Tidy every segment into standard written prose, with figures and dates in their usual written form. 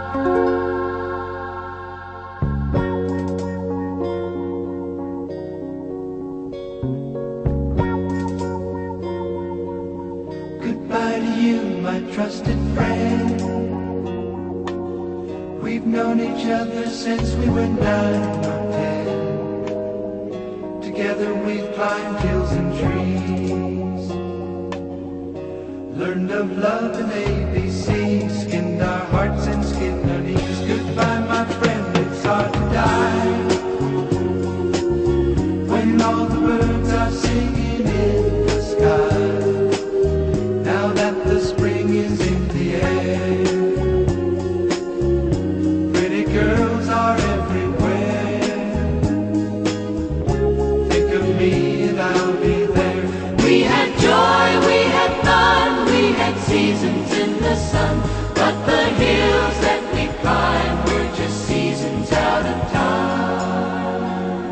Goodbye to you, my trusted friend. We've known each other since we were 9 or 10. Together we've climbed hills and trees, learned of love and ABC, skinned our hearts and skinned our knees. Goodbye, my friend, it's hard to die when all the birds are singing in the sky. Now that the spring is in the air, pretty girls are everywhere. Think of me and I'll be there. We had joy, we had fun, we had seasons in the sun, but the hills that we climbed were just seasons out of time.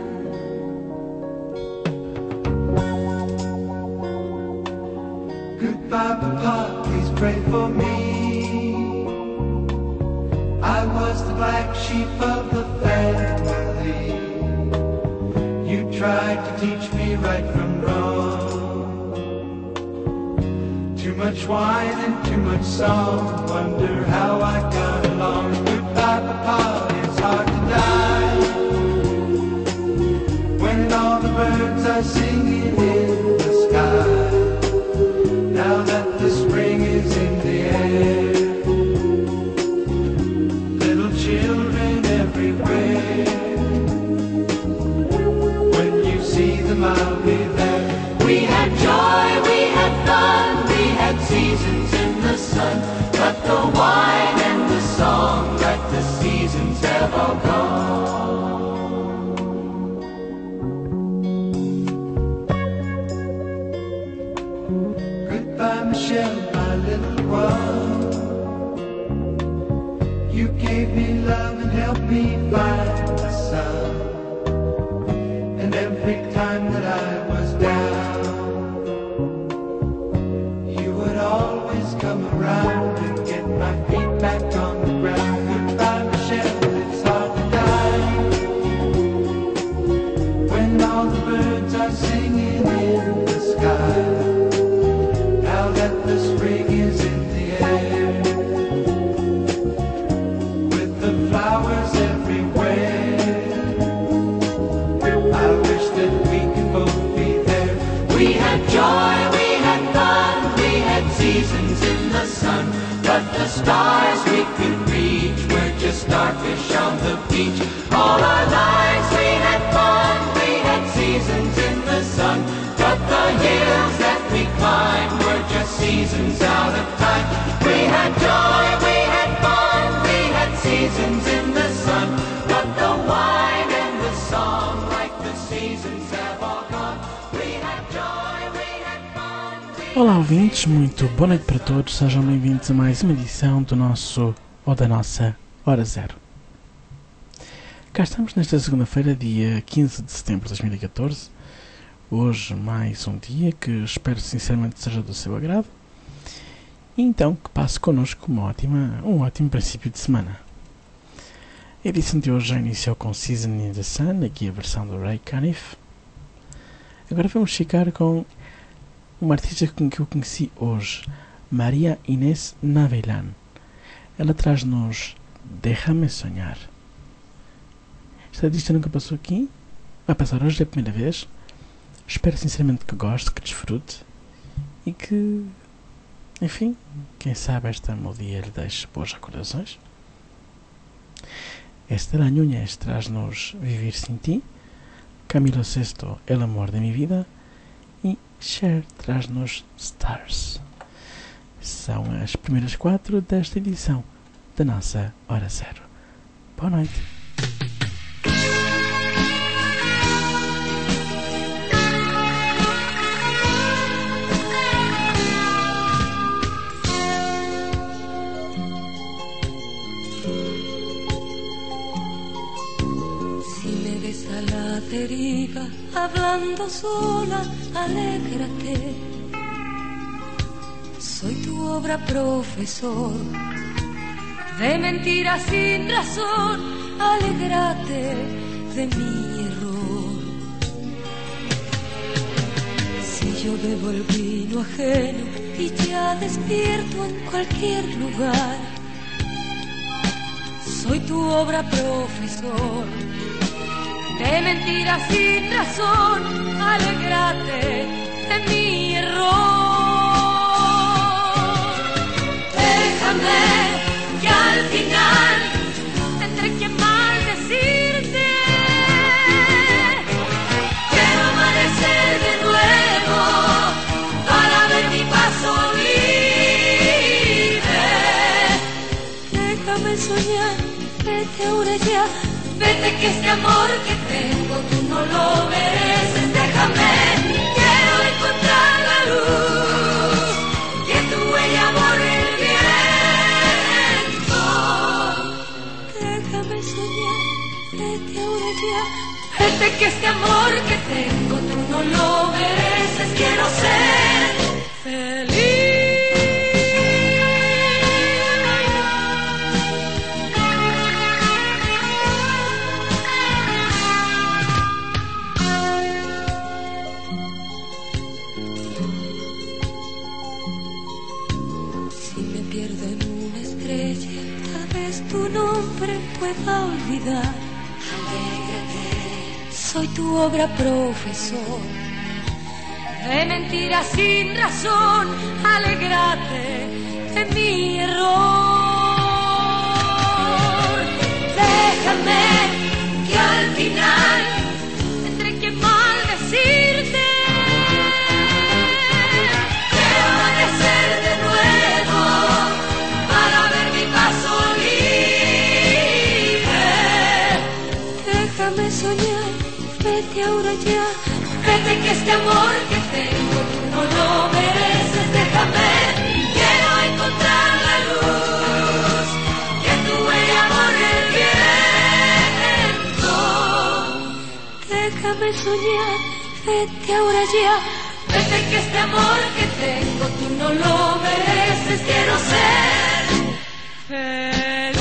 Goodbye, Papa, please pray for me. I was the black sheep of the family. You tried to teach me right from wrong. Too much wine and too much song, wonder how I got along. Goodbye, Papa, it's hard to die when all the birds are singing in the sky. Now that the spring is in the air, little children everywhere. When you see them, I'll be there. We had joy, we had fun, we had seasons in the sun, but the wine and the song, like the seasons, have all gone. Goodbye, Michelle, my little one. You gave me love and helped me find the sun. And every time that I was down, you would always come around and get my feet back on the ground. Goodbye, Michelle, it's hard to die when all the birds are singing in the sky. Now that the spring is in the air, with the flowers everywhere, I wish that we could both be there. We had joy, we had fun, we had seasons in the sun, but the stars we could reach were just starfish on the beach. All our lives we had fun, we had seasons in the sun, but the hills that we climbed were just seasons out of time. We had joy, we had fun, we had seasons in the sun, but the wine and the song, like the seasons, have all gone. We had joy, we had fun. Olá ouvintes, muito boa noite para todos, sejam bem-vindos a mais uma edição do nosso, ou da nossa, Hora Zero. Cá estamos nesta segunda-feira, dia 15 de setembro de 2014, hoje mais um dia que espero sinceramente seja do seu agrado, e então que passe connosco um ótimo princípio de semana. A edição de hoje já iniciou com Season in the Sun, aqui a versão do Ray Conniff. Agora vamos ficar com uma artista que eu conheci hoje, Maria Inés Navelan. Ela traz-nos Déjame Sonhar. Esta artista nunca passou aqui, vai passar hoje, é a primeira vez. Espero sinceramente que goste, que desfrute e que, enfim, quem sabe esta melodia lhe deixe boas recordações. Estela Núñez traz-nos Vivir Sin Ti, Camilo Sesto, El Amor de Mi Vida e Cher traz-nos Stars. São as primeiras 4 desta edição da nossa Hora Zero. Boa noite. Deriva, hablando sola, alégrate. Soy tu obra, profesor, de mentiras sin razón, alégrate de mi error. Si yo bebo el vino ajeno y ya despierto en cualquier lugar, soy tu obra profesor. De mentiras sin razón, alégrate de mi error. Déjame que al final tendré que maldecirte. Quiero amanecer de nuevo para ver mi paso libre. Déjame soñar, vete ahora ya. Vete que este amor que tengo tú no lo mereces. Déjame, quiero encontrar la luz, que tu huella borre el viento. Déjame soñar, vete ahora ya. Vete que este amor que tengo tú no lo mereces. Quiero ser feliz. Tu nombre pueda olvidar. Alégrate, soy tu obra profesor. De mentiras sin razón, alégrate de mi error. Déjame que al final tendré que maldecirte. Quiero amanecer de nuevo para ver mi paso libre. Déjame soñar, vete ahora ya. Vete que este amor que tengo tú no lo mereces. Déjame, quiero encontrar la luz, que tu huella borre el viento. Déjame soñar, vete ahora ya. Vete que este amor que tengo tú no lo mereces. Quiero ser feliz.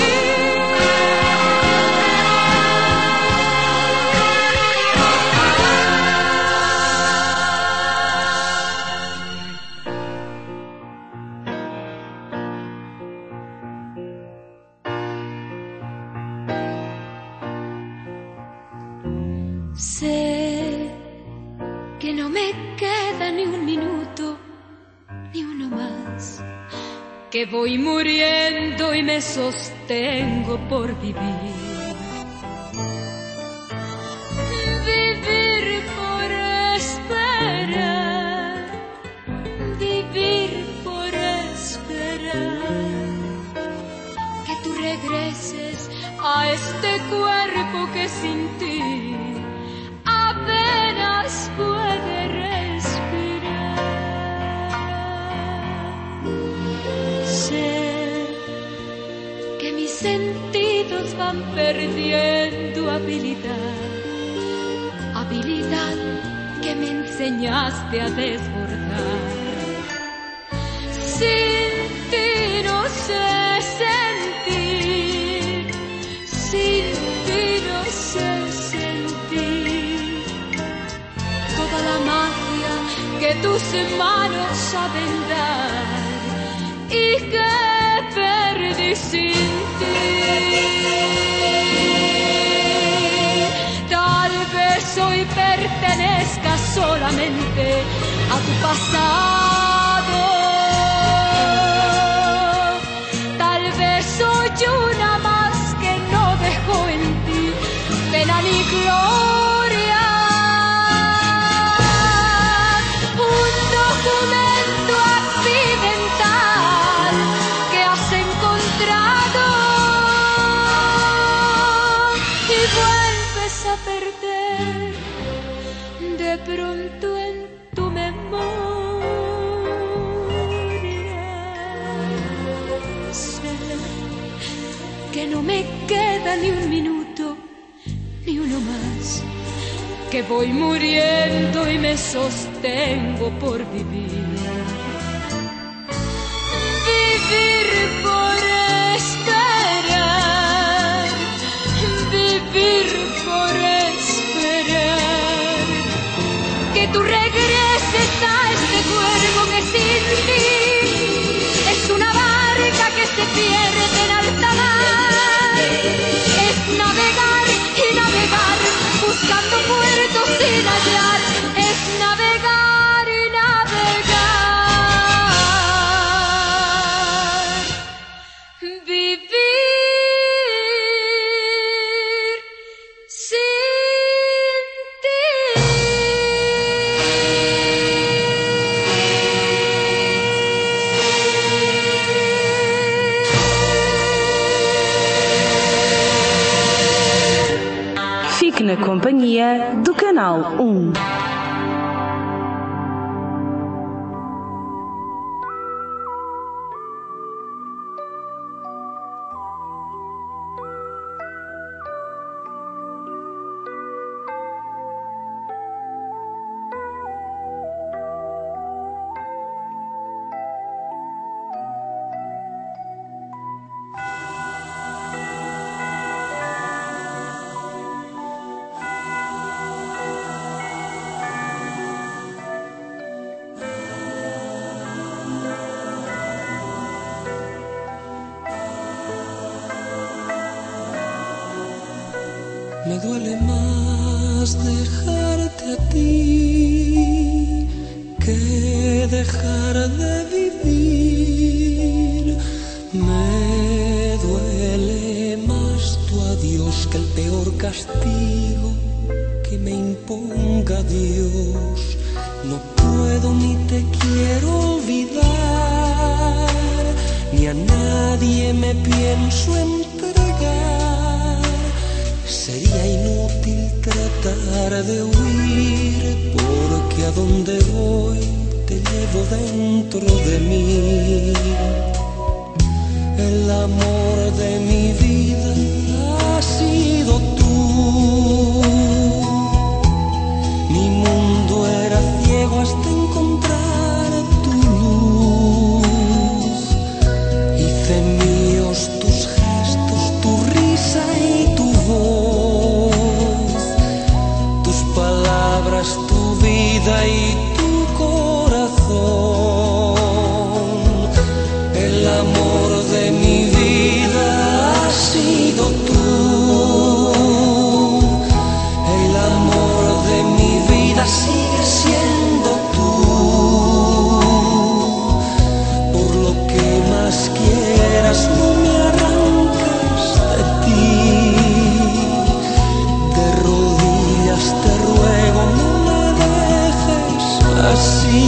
Sé que no me queda ni un minuto, ni uno más, que voy muriendo y me sostengo por vivir. Vivir por esperar, vivir por esperar, que tú regreses a este cuerpo que sin ti apenas puede respirar. Sé que mis sentidos van perdiendo habilidad, habilidad que me enseñaste a desbordar. Sin ti no sé sentir, sin ti no sé sentir toda la magia que tus manos saben dar y que perdí sin ti. Tal vez hoy pertenezca solamente a tu pasado. Tal vez soy una más que no dejó en ti pena ni gloria. Un documento accidental que has encontrado y vuelves a perder de pronto en tu memoria. Sé que no me queda ni un minuto, ni uno más, que voy muriendo y me sostengo por vivir. Vivir por esperar. que tú regreses a este cuerpo que sin ti es una barca que se pierde en alta mar. Es navegar y navegar buscando puertos sin hallar. Es navegar y navegar. Vivir sin Fique na companhia do Canal 1. Me duele más dejarte a ti que dejar de vivir. Me duele más tu adiós que el peor castigo que me imponga Dios. No puedo ni te quiero olvidar, ni a nadie me pienso entregar. Sería inútil tratar de huir, porque a donde voy te llevo dentro de mí. El amor de mi vida has sido tú. Mi mundo era ciego hasta encontrar tu luz. Hice míos tus gestos, tu risa y tu voz, tus palabras, tu vida y tu corazón. El amor de mi vida has sido tú. El amor de mi vida sigue siendo tú. Por lo que más quieras, no me arranques de ti. De rodillas te ruego, no me dejes así.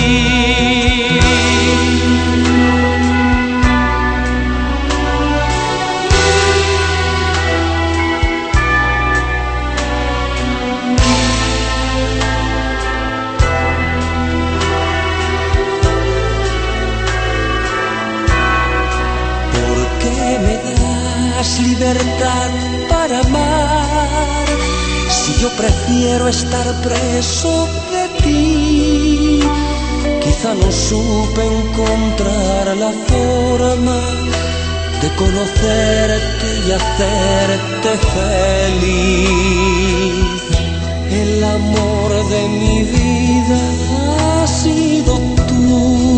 Libertad para amar, si yo prefiero estar preso de ti. Quizá no supe encontrar la forma de conocerte y hacerte feliz. El amor de mi vida ha sido tú.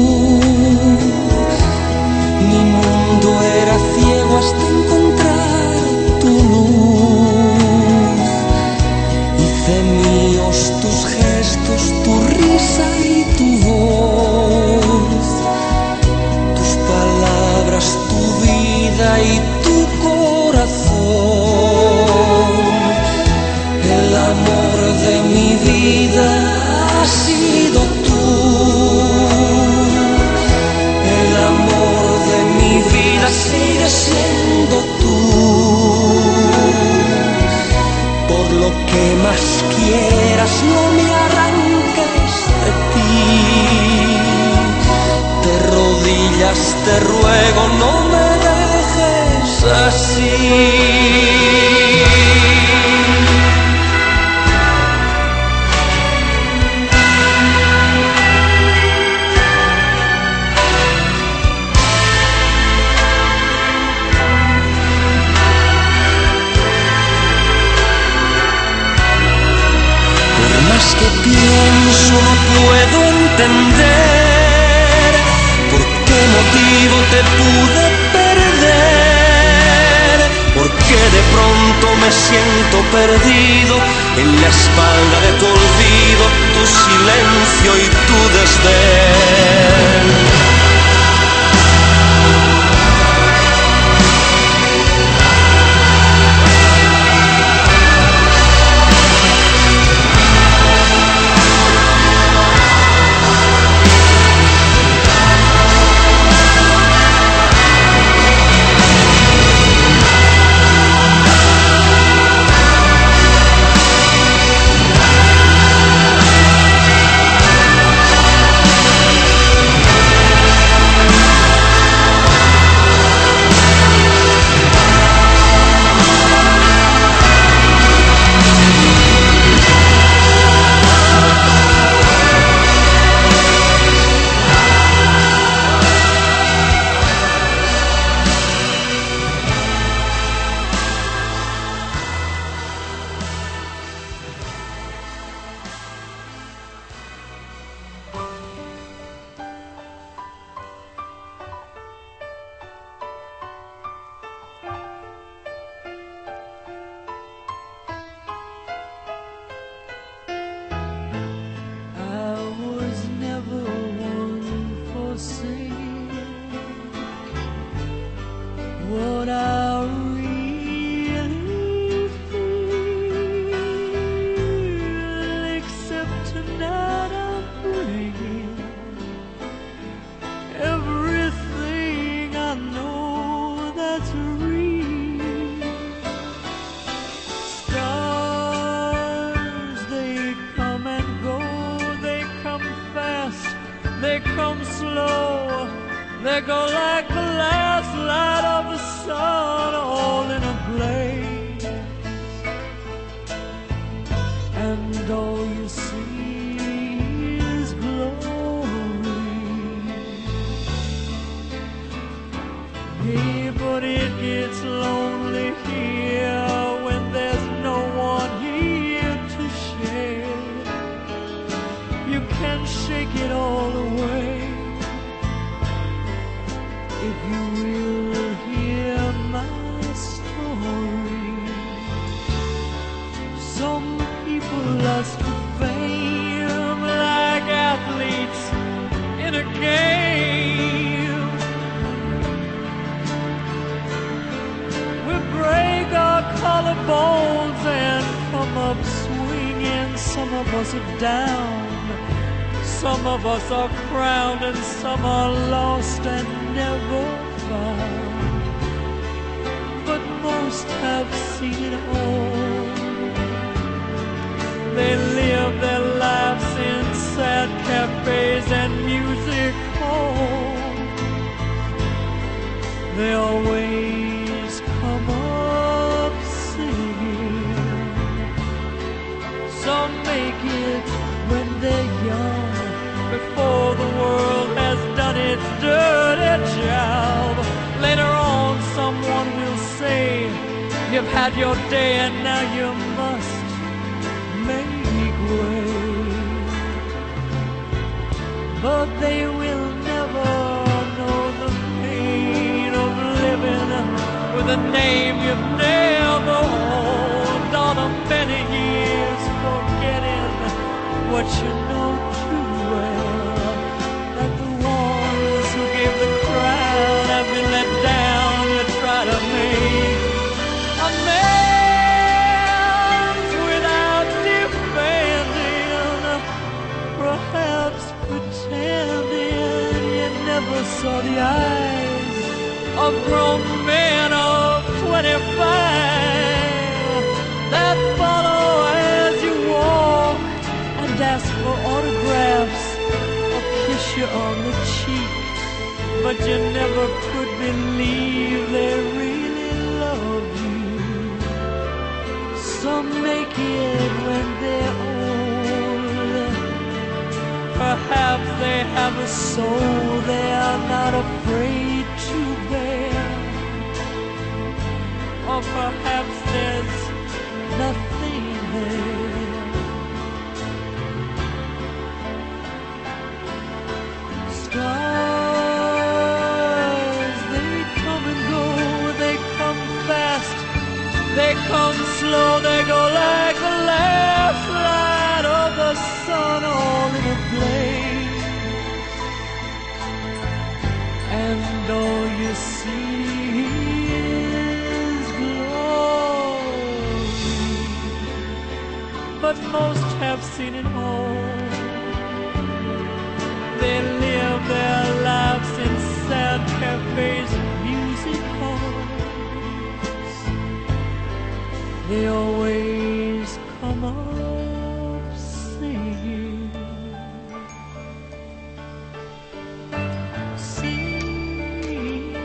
Mi mundo era ciego hasta encontrar tu luz. Hice míos tus gestos, tu risa y tu voz, tus palabras, tu vida y tu corazón. El amor de mi vida ha sido tú. El amor de mi vida sigue siendo tú. Por lo que más quieras, no me arranques de ti. De rodillas te ruego, no me dejes así. Que pienso te pude perder, porque de pronto me siento perdido en la espalda de tu olvido, tu silencio y tu desdén. What I really feel, except tonight I'm bringing everything I know that's real. Stars, they come and go, they come fast, they come slow, they go like the last light of the sun, all in a blaze, and all you see is glory. Yeah, but it gets lonely here when there's no one here to share. You can shake it all away if you will hear my story. Some people lust for fame like athletes in a game. We break our collarbones and come up swinging. Some of us are down, some of us are crowned, and some are lost and never found. But most have seen it all. They live their lives in sad cafes and music halls. They always come up singing. Some make it when they're young, before the world has done its dirty job. Later on someone will say, you've had your day and now you must make way. But they will never know the pain of living with a name you've never owned, on a many years forgetting what you know too well, that the ones who gave the crowd have been let down. You try to make amends without defending, perhaps pretending you never saw the eyes of grown men of 25 that follow as you walk and ask for autographs or kiss you on the cheek, but you never could believe they really love you. Some make it when they're old, perhaps they have a soul they are not afraid to bear, or perhaps there's nothing there. Stars, They come slow, they go like the last light of the sun, all in a blaze. And all you see is glory, but most have seen it all. They live their lives in sad cafes and music halls. They always come up singing, singing,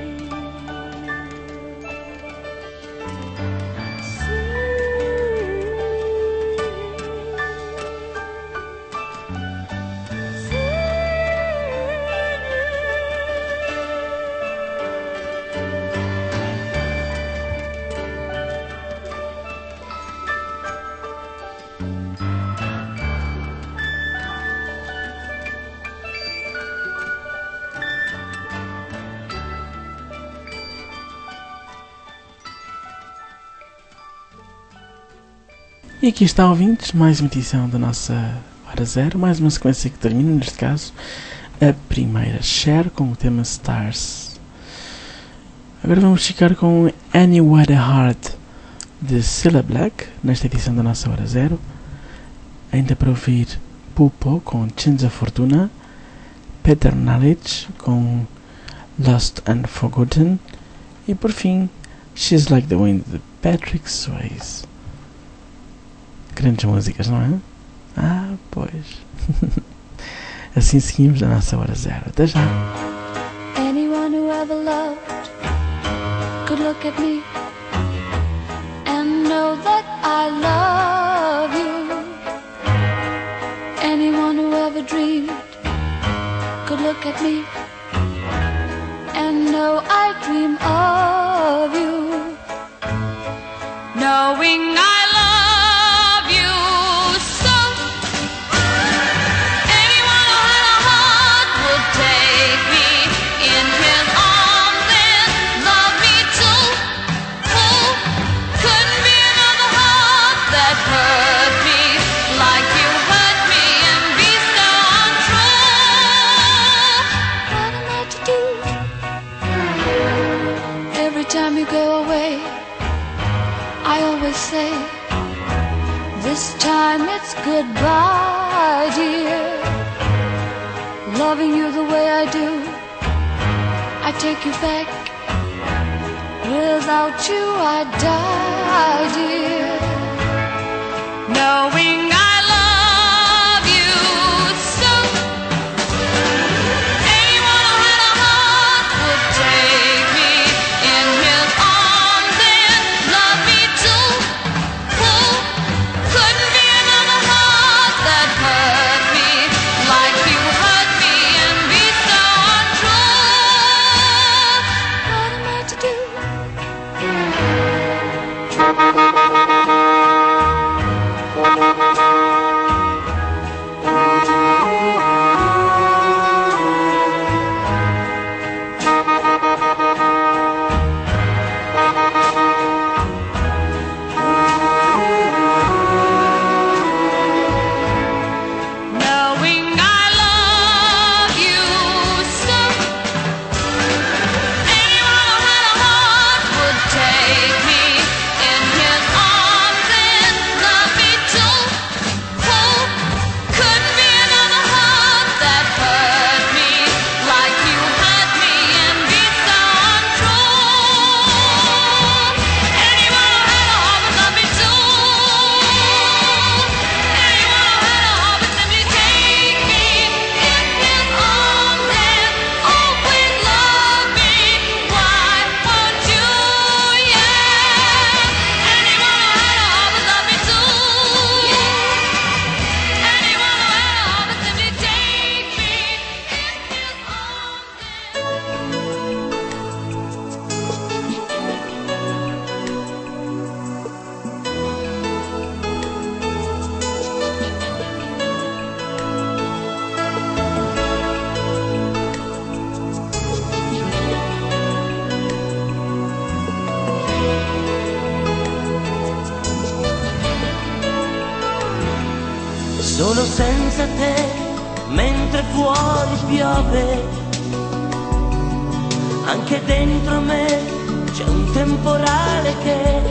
E aqui está, ouvintes, mais uma edição da nossa Hora Zero, mais uma sequência que termina, neste caso, a primeira, Cher, com o tema Stars. Agora vamos ficar com Anywhere Heart, de Cilla Black, nesta edição da nossa Hora Zero. Ainda para ouvir Pupo, com Cinza Fortuna, Peter Knowledge, com Lost and Forgotten, e por fim, She's Like the Wind, de Patrick Swayze. Grandes músicas, não é? Ah, pois. Assim seguimos a nossa Hora Zero. Até já. Anyone who ever loved could look at me and know that I love you. Anyone who ever dreamed could look at me and know I dream of you. Knowing I say, this time it's goodbye, dear. Loving you the way I do, I take you back. Without you I die, dear. Knowing I love you so, anyone who had a heart would take me in his arms and love me too. Couldn't be another heart that hurt me like you hurt me and be so untrue. What am I to do? Take me in his Sono senza te mentre fuori piove, anche dentro me c'è un temporale che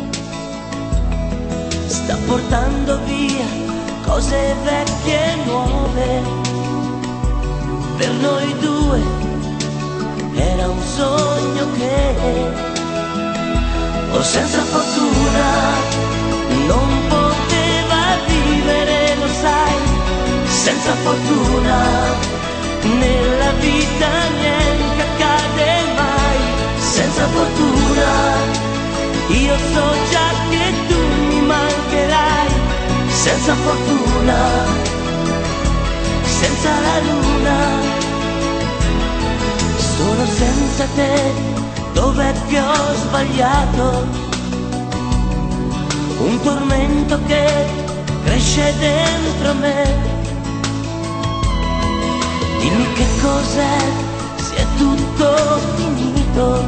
sta portando via cose vecchie e nuove. Per noi due era un sogno che, o senza fortuna non poteva vivere, lo sai. Senza fortuna nella vita niente accade mai. Senza fortuna io so già che tu mi mancherai. Senza fortuna, senza la luna, sono senza te. Dov'è che ho sbagliato? Un tormento che cresce dentro me. Dimmi che cos'è, se è tutto finito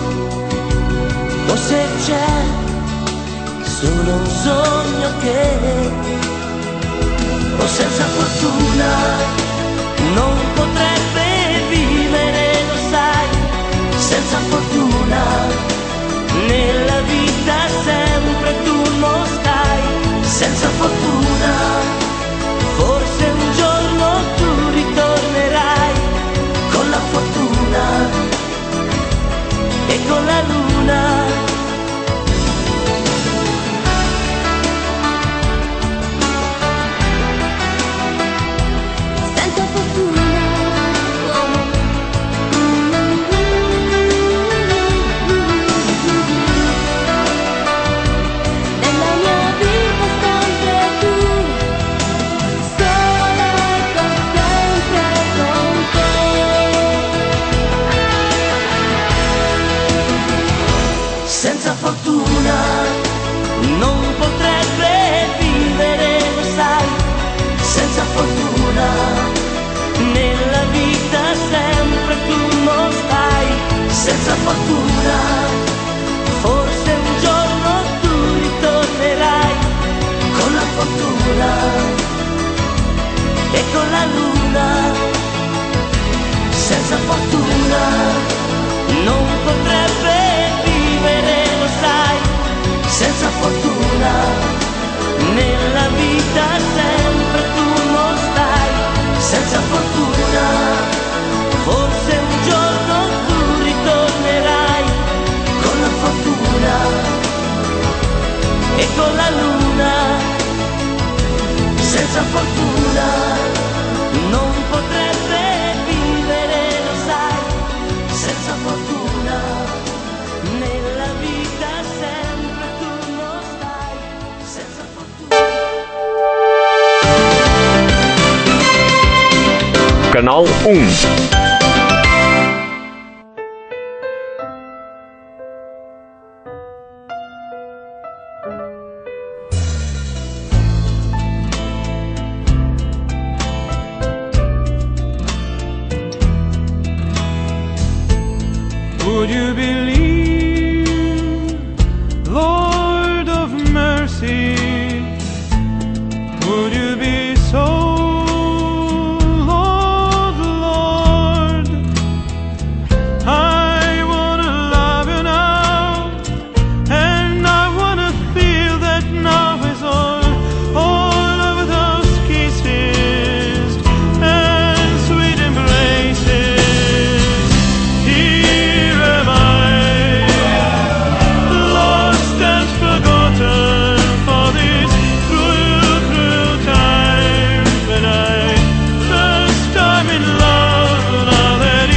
o se c'è solo un sogno che, o senza fortuna non potrebbe vivere, lo sai. Senza fortuna nella vita sempre tu non stai. Senza fortuna forse un giorno tu ritornerai con la fortuna e con la luna. Senza fortuna non potrebbe vivere, lo sai. Senza fortuna nella vita sempre tu non stai. Senza fortuna forse un giorno tu ritornerai con la fortuna e con la luna. Senza fortuna non potrebbe vivere, lo sai. Senza fortuna nella vita sempre tu non stai. Senza fortuna forse un giorno tu ritornerai con la fortuna e con la luna. Senza fortuna non potrebbe vivere, lo sai. Senza fortuna nella vita sempre tu non stai. Senza fortuna. Canal 1. Would you believe, Lord of mercy? Would you be so, Lord, Lord? I wanna love you now, and I wanna feel that now is all of those kisses and sweet embraces. Here am I, lost and forgotten for this cruel, cruel time. When I first time in love, now that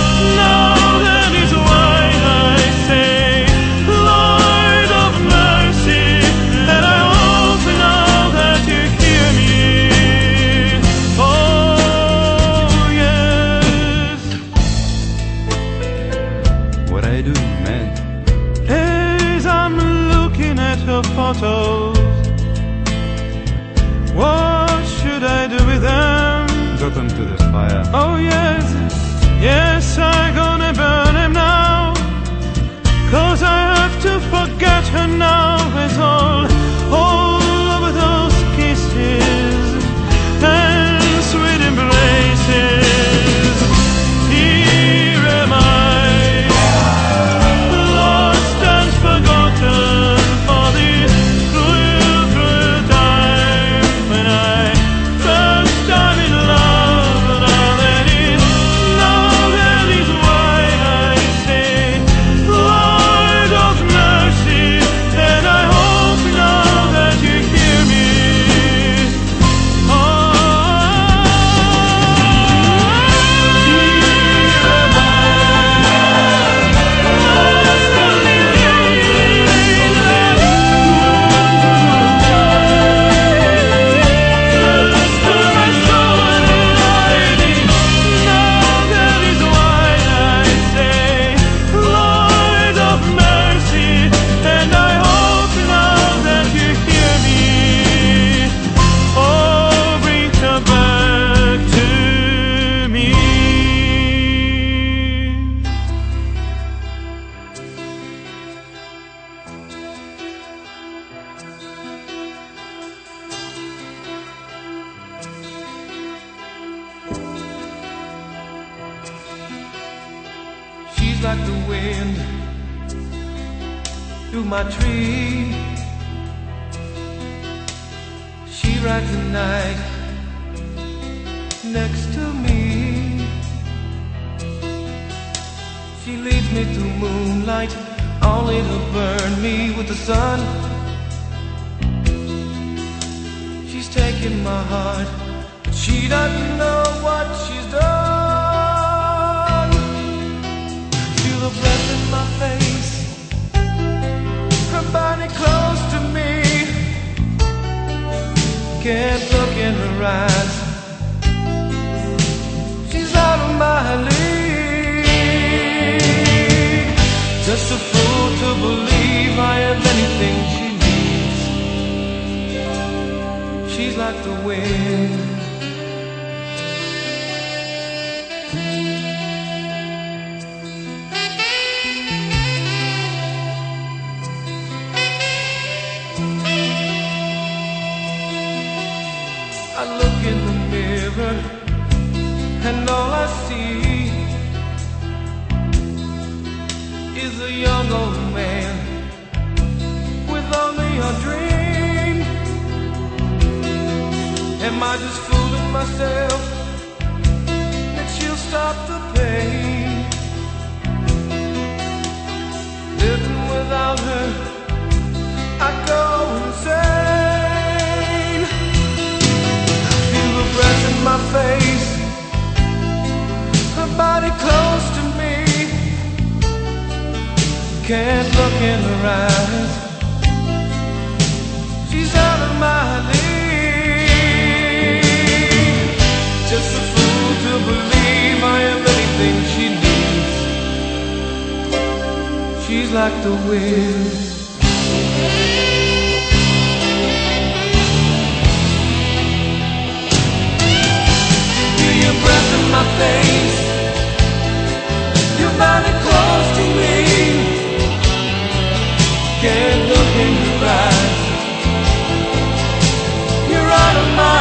is why I say, Lord of mercy, and I hope now that you hear me. Oh yes. What I do, man, is I'm looking at her photos. What should I do with them? Drop them to this fire. Oh yes, yes, I'm gonna burn him now. 'Cause I have to forget her now. It's all of those kisses like the wind through my tree. She rides the night next to me. She leads me through moonlight, only to burn me with the sun. She's taken my heart, but she doesn't know what she's done. Feel the breath in my face, her body close to me. Can't look in her eyes, she's out of my league. Just a fool to believe I am anything she needs. She's like the wind. I look in the mirror and all I see is a young old man with only a dream. Am I just fooling myself that she'll stop the pain? Living without her, I go insane. Feel the breath in my face, her body close to me. Can't look in her eyes, she's out of my league. Just a fool to believe I am anything she needs. She's like the wind. Feel your breath in my face, your body close to me. Can't look in your eyes, you're out of my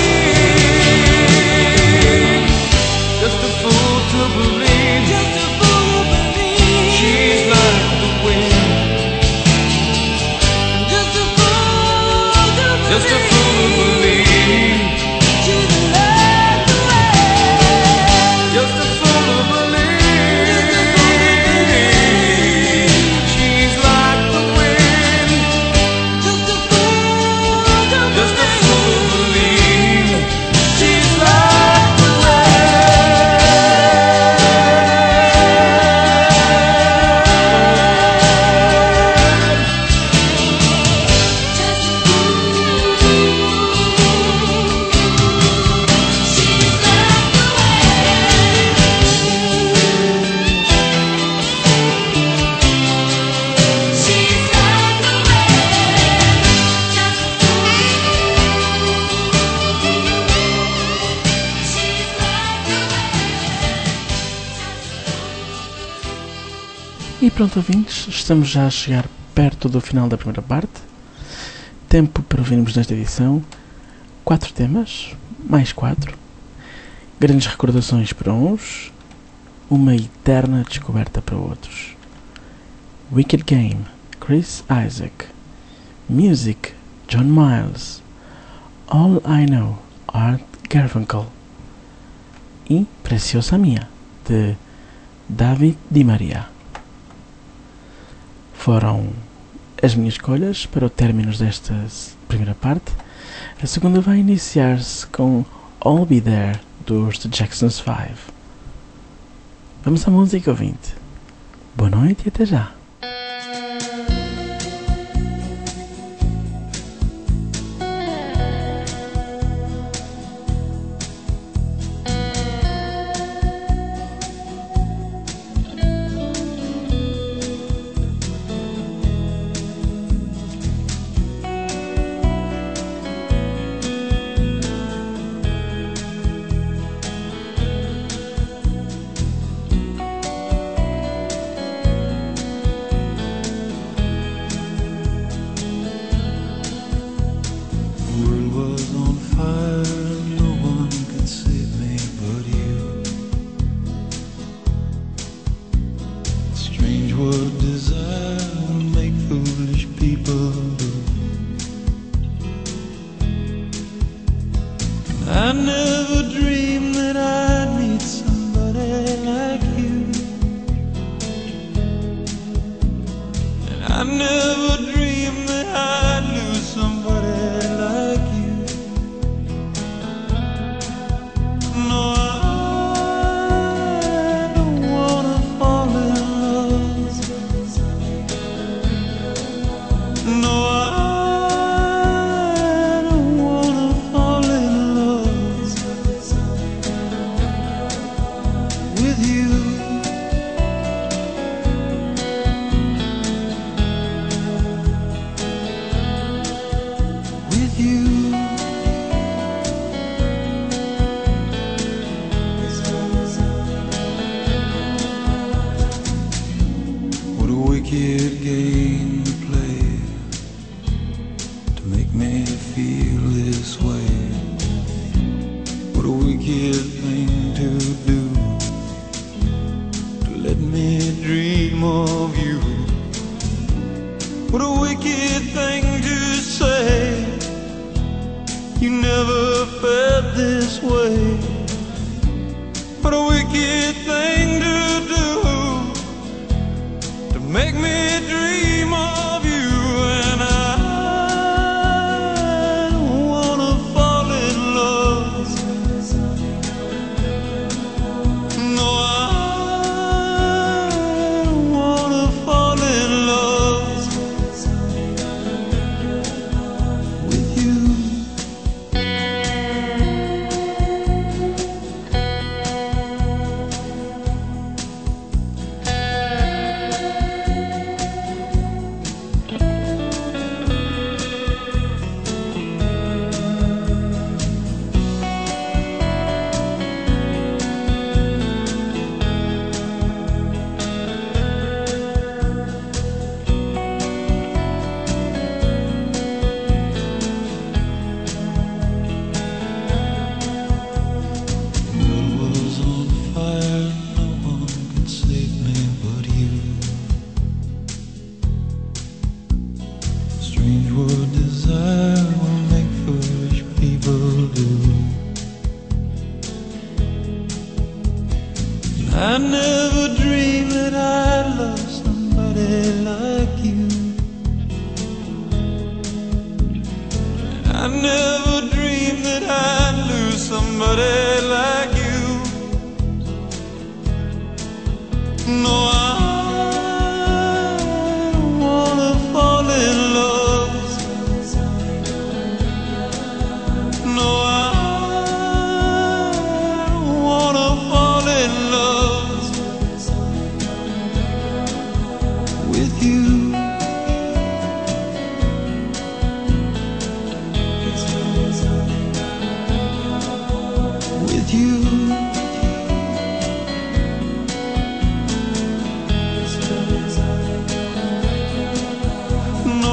league. Just a fool to believe, just a fool to believe. She's like the wind. Just a fool to believe, just a fool to believe. She's like the wind. Just a fool to believe, she's like the wind. Just a fool to believe, she's like the E pronto, ouvintes, estamos já a chegar perto do final da primeira parte. Tempo para ouvirmos nesta edição 4 temas, mais 4. Grandes recordações para uns, uma eterna descoberta para outros. Wicked Game, Chris Isaak. Music, John Miles. All I Know, Art Garfunkel. E Preciosa Mia, de David Di Maria. Foram as minhas escolhas para o término desta primeira parte. A segunda vai iniciar-se com I'll Be There, dos The Jackson 5. Vamos à música, ouvinte. Boa noite e até já. foolish people do. I never dreamed that I'd meet somebody like you, and I never dreamed that I'd lose somebody like you. No, I don't wanna fall in love. No, I don't wanna fall in love with you. With you. What a wicked game to play to make me feel this way. What a wicked thing to do to let me dream of you. What a wicked thing to say. You never felt this way. What a wicked thing to do to make me dream of you. And I don't wanna fall in love. No, I don't wanna fall in love with you. The world was on fire, no one could save me but you. Strange word desire will make foolish people do. I never dreamed that I'd love somebody like you. I never dreamed that I'd lose somebody like you. No, I don't wanna fall in love. No, I don't wanna fall in love with you. With you. No,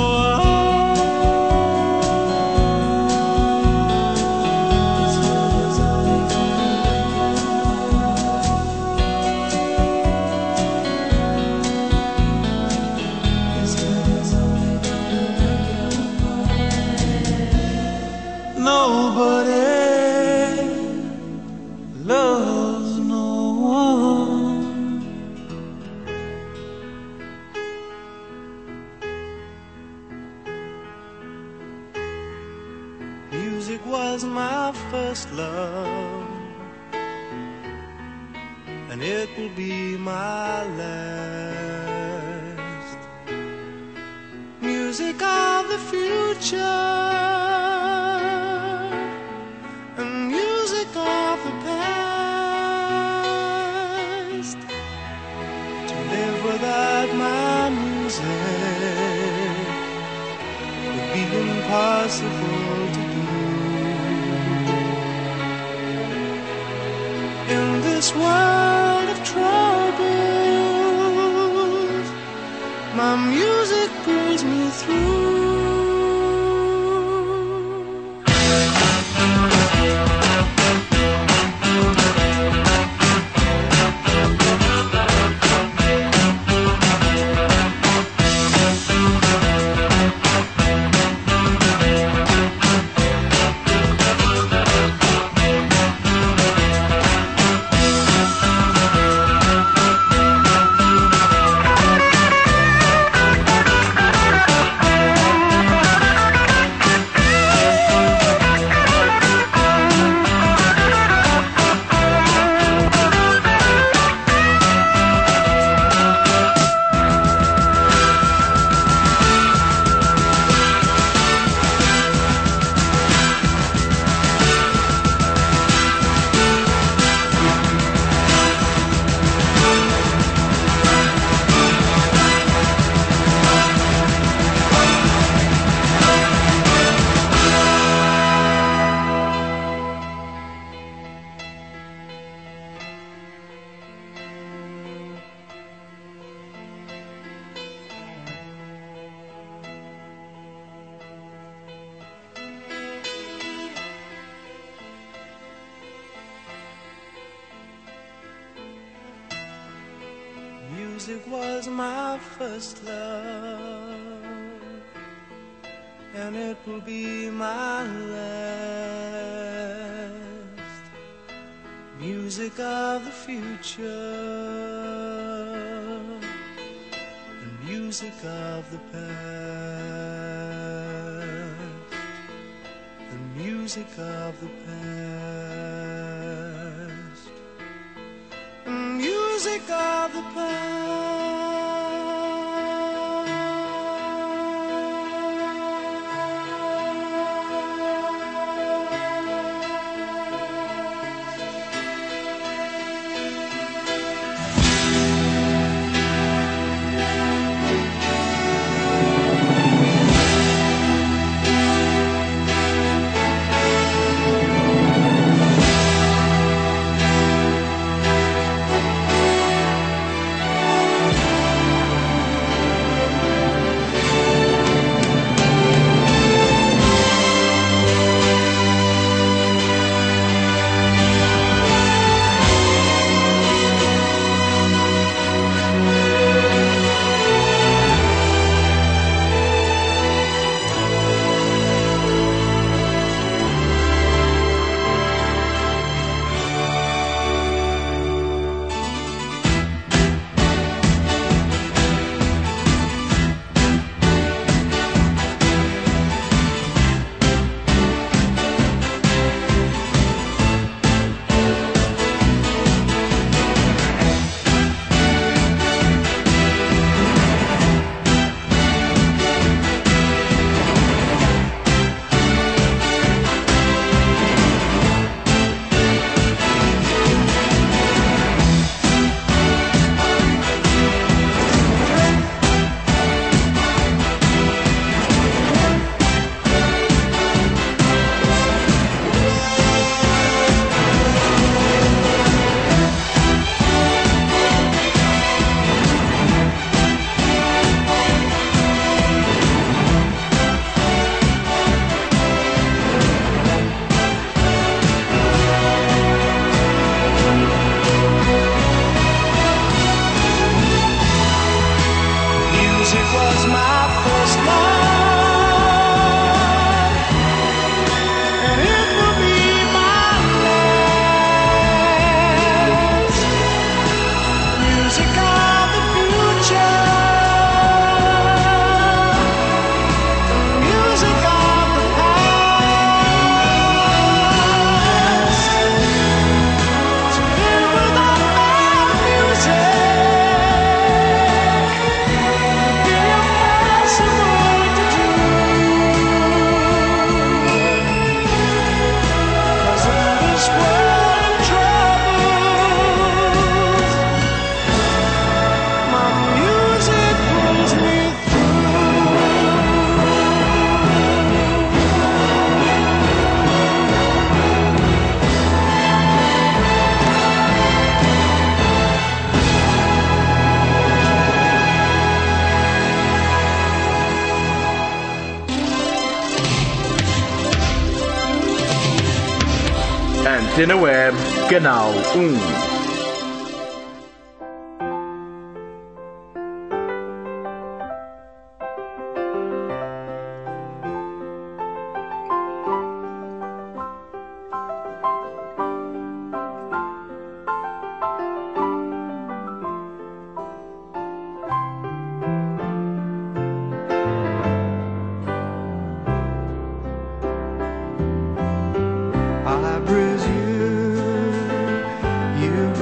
nobody loves no one. Music was my first love, and it will be my last. Music of the future, and music of the past. To live without my music would be impossible to do. In this world of troubles, my music brings me through. Music was my first love, and it will be my last. Music of the future, and music of the past, the music of the past, the music of the past. Antena Web, Canal 1. I bruise you, you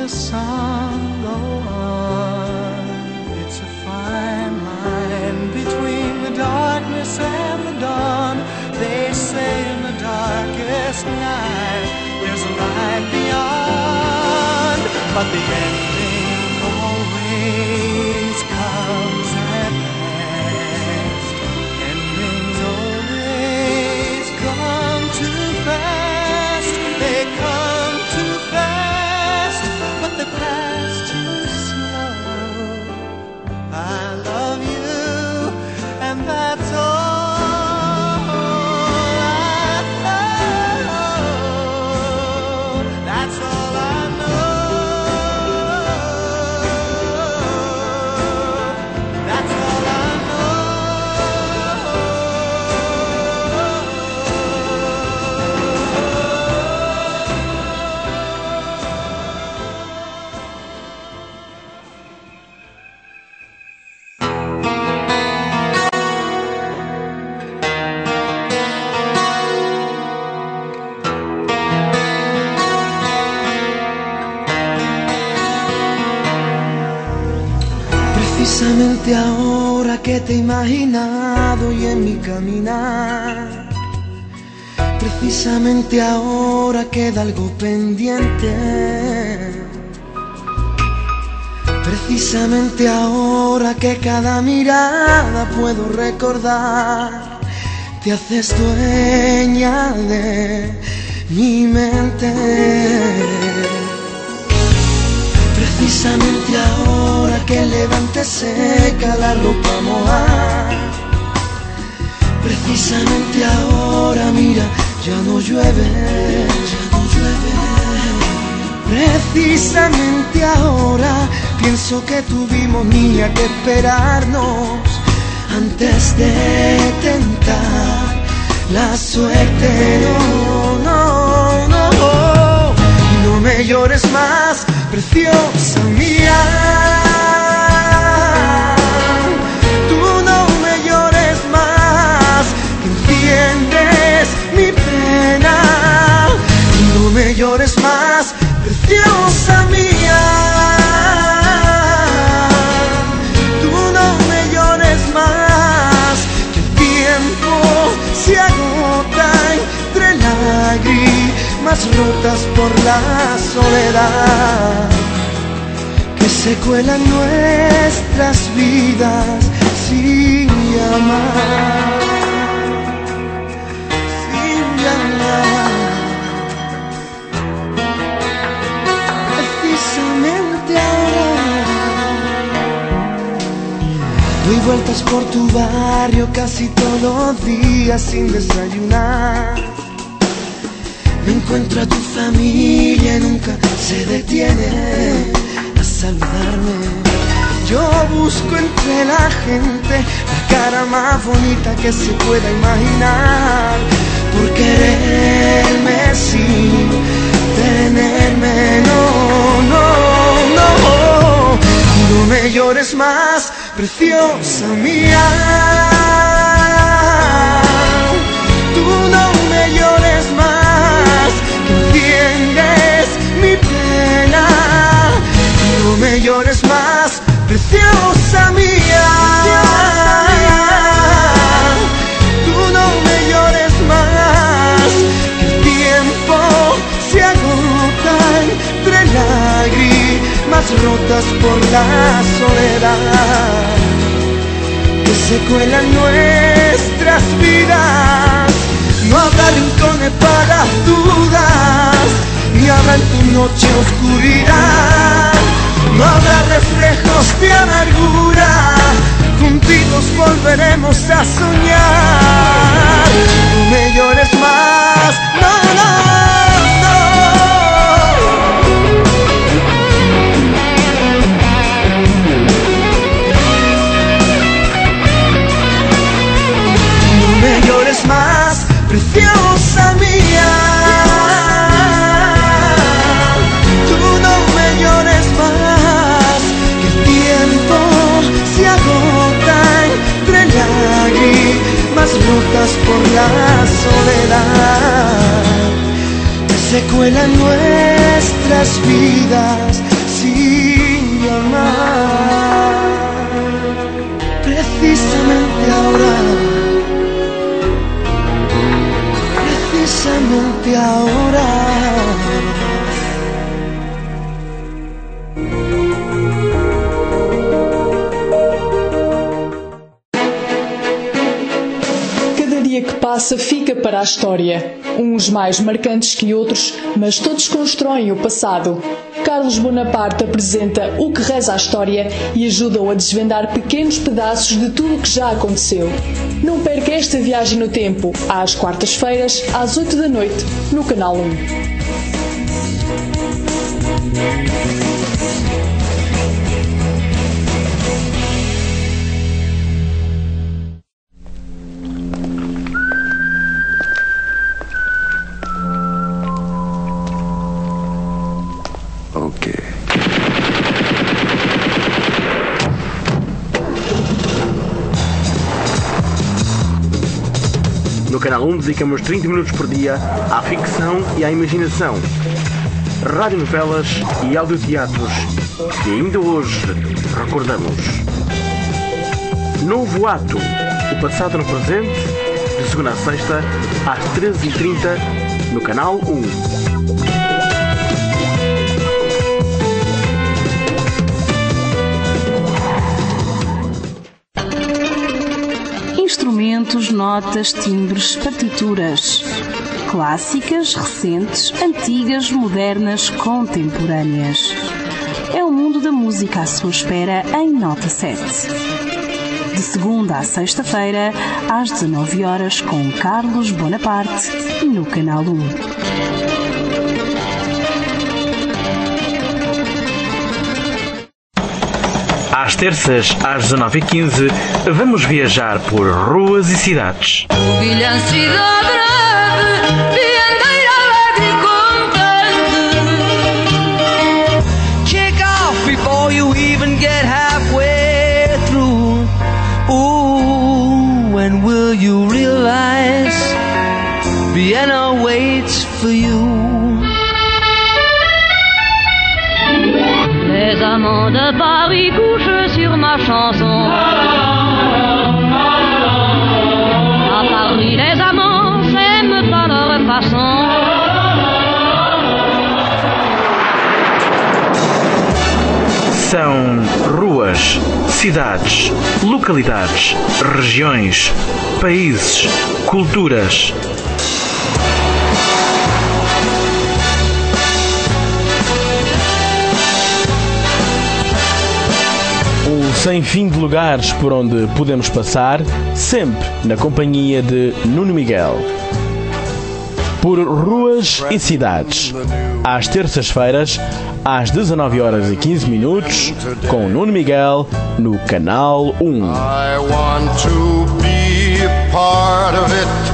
the sun go on. It's a fine line between the darkness and the dawn. They say in the darkest night there's a light beyond, but the ending always comes at last. Endings always come too fast. They come too fast, but they pass too slow. I love you, and that's all. Precisamente ahora que te he imaginado y en mi caminar, precisamente ahora queda algo pendiente, precisamente ahora que cada mirada puedo recordar, te haces dueña de mi mente. Precisamente ahora que el levante seca la ropa mojada, precisamente ahora mira, ya no llueve, ya no llueve. Precisamente ahora pienso que tuvimos, niña, que esperarnos antes de tentar la suerte. No, no, no, no me llores más, preciosa mía. Tú no me llores más, que entiendes mi pena. No me llores más, preciosa mía. Tú no me llores más, que el tiempo se agota entre lágrimas rotas por la soledad, que se cuelan nuestras vidas sin llamar, sin llamar. Precisamente ahora doy vueltas por tu barrio casi todos los días sin desayunar. Me encuentro a tu familia y nunca se detiene a saludarme. Yo busco entre la gente la cara más bonita que se pueda imaginar, por quererme sin tenerme. No, no, no, no me llores más, preciosa mía. Tú no me llores más, entiendes mi pena. No me llores más, preciosa mía. Tú no me llores más, que el tiempo se agota entre lágrimas rotas por la soledad, que se cuelan nuestras vidas. No habrá rincones para dudas, ni habrá en tu noche oscuridad. No habrá reflejos de amargura, juntitos volveremos a soñar. No me llores más, no, no, no. No me llores más, preciosa mía. Tú no me llores más, que el tiempo se agota entre lágrimas rotas por la soledad, que se cuelan nuestras vidas passa fica para a história. Uns mais marcantes que outros, mas todos constroem o passado. Carlos Bonaparte apresenta o que reza a história e ajuda-o a desvendar pequenos pedaços de tudo o que já aconteceu. Não perca esta viagem no tempo, às quartas-feiras, às 8 da noite, no Canal 1. No Canal 1 dedicamos 30 minutos por dia à ficção e à imaginação, radionovelas e audioteatros que ainda hoje recordamos. Novo Ato, o passado no presente, de segunda a sexta, às 13h30, no Canal 1. Instrumentos, notas, timbres, partituras. Clássicas, recentes, antigas, modernas, contemporâneas. É o mundo da música à sua espera em Nota 7. De segunda à sexta-feira, às 19h, com Carlos Bonaparte, no Canal 1. Às terças, às 19h15, vamos viajar por ruas e cidades. Kick off before you even get halfway through. Ooh, when will you realize Vienna waits for you? Les amants de Paris couchent sur ma chanson. À Paris, les amants s'aiment pas leur façon. São ruas, cidades, localidades, regiões, países, culturas. Sem fim de lugares por onde podemos passar, sempre na companhia de Nuno Miguel. Por ruas e cidades, às terças-feiras, às 19h15, com Nuno Miguel, no Canal 1. I want to be a part of it.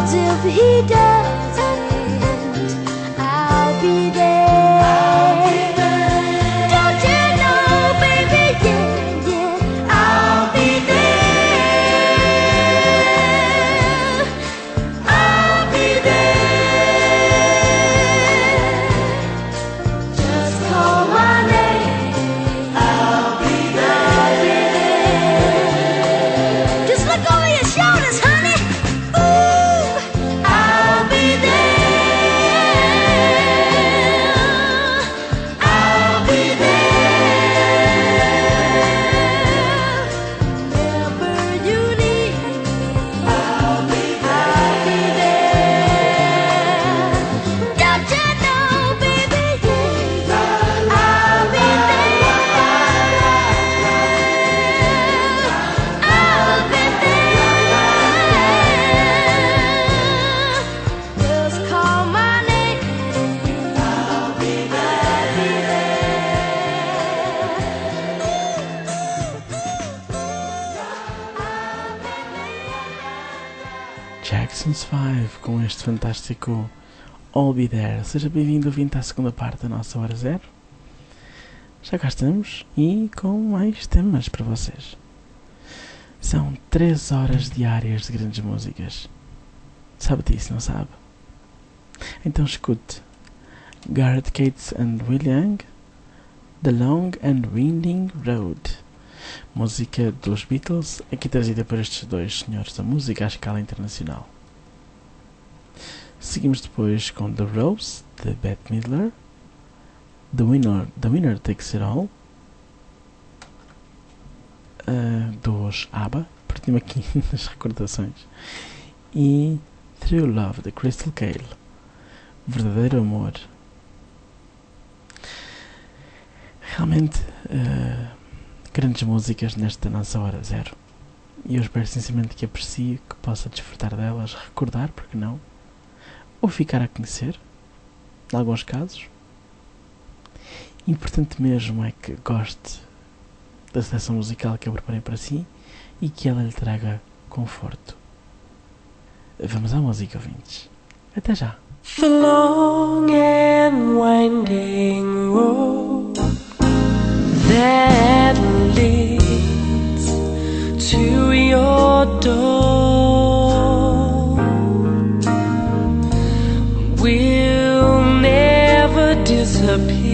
'cause if he doesn't, I'll be there. Don't you know, baby, yeah, yeah, I'll be there. I'll be there. Just call my name. I'll be there. Just look over your shoulders, honey. Ooh, I'll be there. I'll be there. Whenever you need me, I'll be there. Don't you know, baby, yeah, I'll be there. I'll be there. Just call my name. I'll be Jackson's 5 com este fantástico I'll Be There. Seja bem-vindo, ouvinte, à segunda parte da nossa Hora Zero. Já cá estamos e com mais temas para vocês. São 3 horas diárias de grandes músicas. Sabe disso, não sabe? Então escute Gareth Cates and Will Young, The Long and Winding Road, música dos Beatles, aqui trazida por estes dois senhores da música à escala internacional. Seguimos depois com The Rose, de Bette Midler, The Winner Takes It All, dos ABBA, perdi-me aqui nas recordações, e True Love, de Crystal Cale, Verdadeiro Amor. Realmente grandes músicas nesta nossa Hora Zero, e eu espero sinceramente que aprecie, que possa desfrutar delas, recordar, porque não, ou ficar a conhecer, em alguns casos. Importante mesmo é que goste da seleção musical que eu preparei para si e que ela lhe traga conforto. Vamos à música, ouvintes. Até já. The long and winding road that leads to your door will never disappear.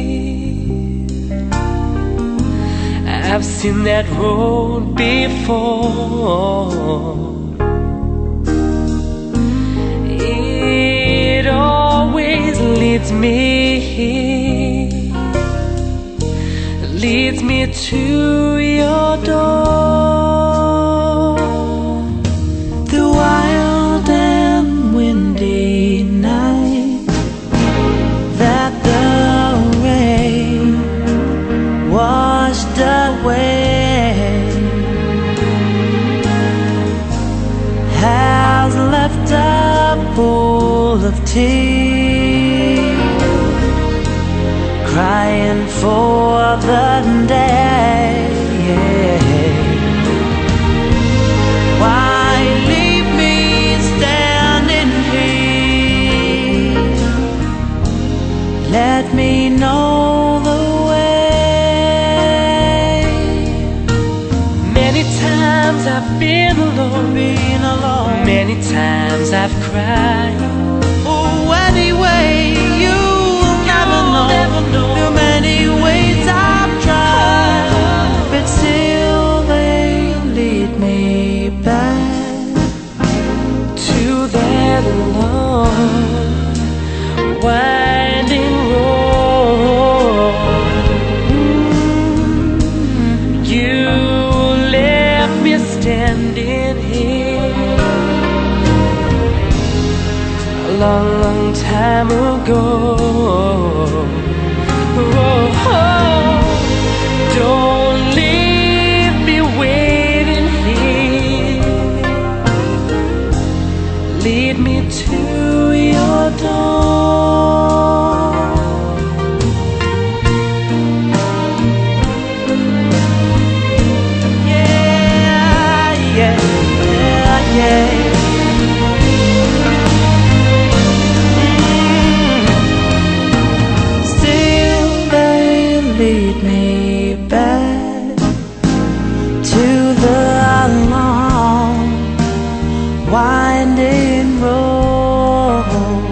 I've seen that road before. It always leads me to your door. The wild and windy night that the rain washed away has left a pool of tears, crying for the day. Why leave me standing here? Let me know the way. Many times I've been alone, many times I've cried. Oh, anyway, you'll never know the many ways I've tried, but still they lead me back to that long winding road. You left me standing here a long, long time ago. Don't leave me waiting here. Lead me to your door. Yeah, yeah, yeah, yeah. winding road.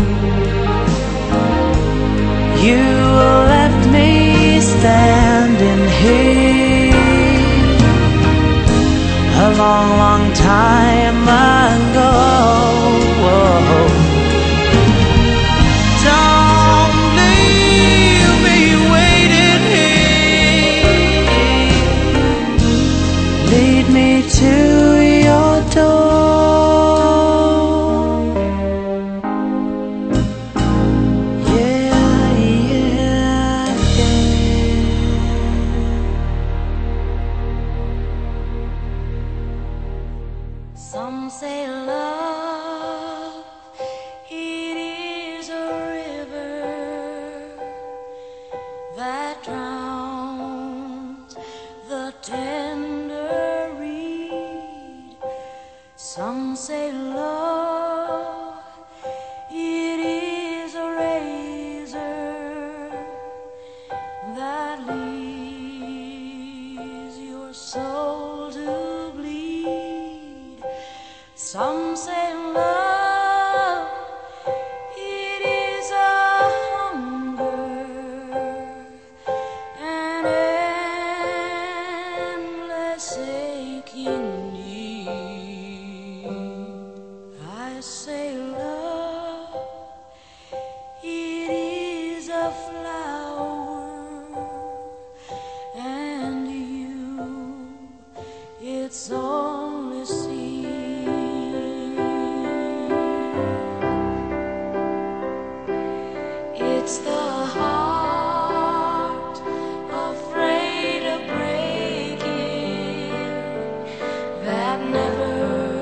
You left me standing here a long, long time ago. Don't leave me waiting here. Lead me to your door. Yeah, yeah, yeah. Some say love, it is a river that drowns the tender reed. Some say love, it is a razor that leaves your soul to bleed. Some say love, it is a hunger, an endless aching need. I say love, it is a flower, and you, it's only seed. It's the heart afraid of breaking that never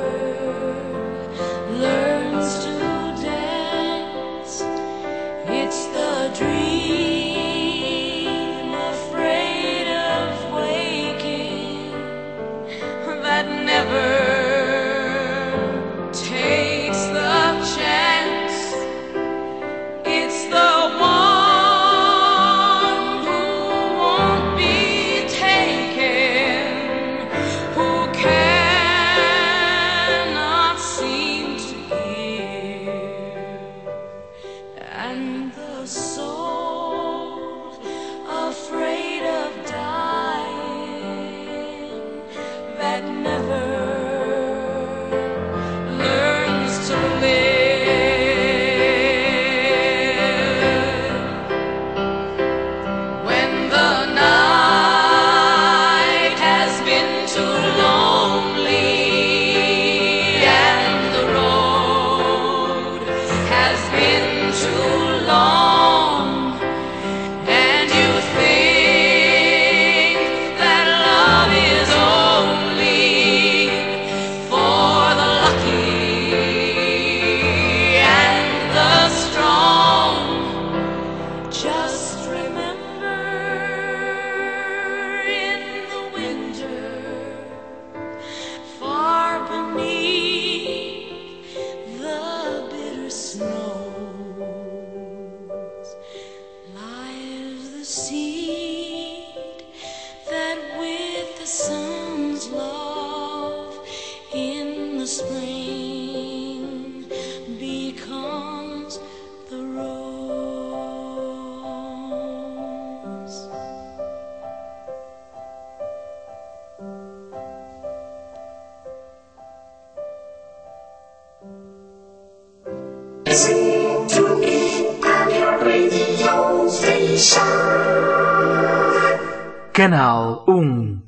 learns to dance. It's the dream afraid of waking that never takes the chance. It's the one who won't be taken, who cannot seem to give, and the soul afraid of dying that never learns to live. When the night has been too lonely and the road has been too long, and you think that love is only for the lucky and the strong, just remember in the winter, far beneath the bitter snows, lies the seed that with the sun's love in the spring becomes the rose. Listen to me on your radio station. Canal 1.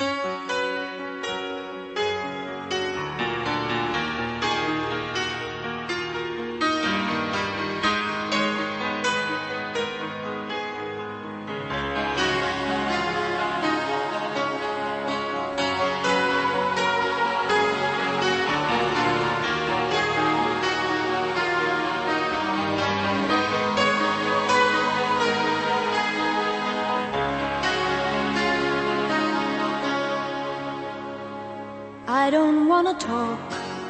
I don't wanna talk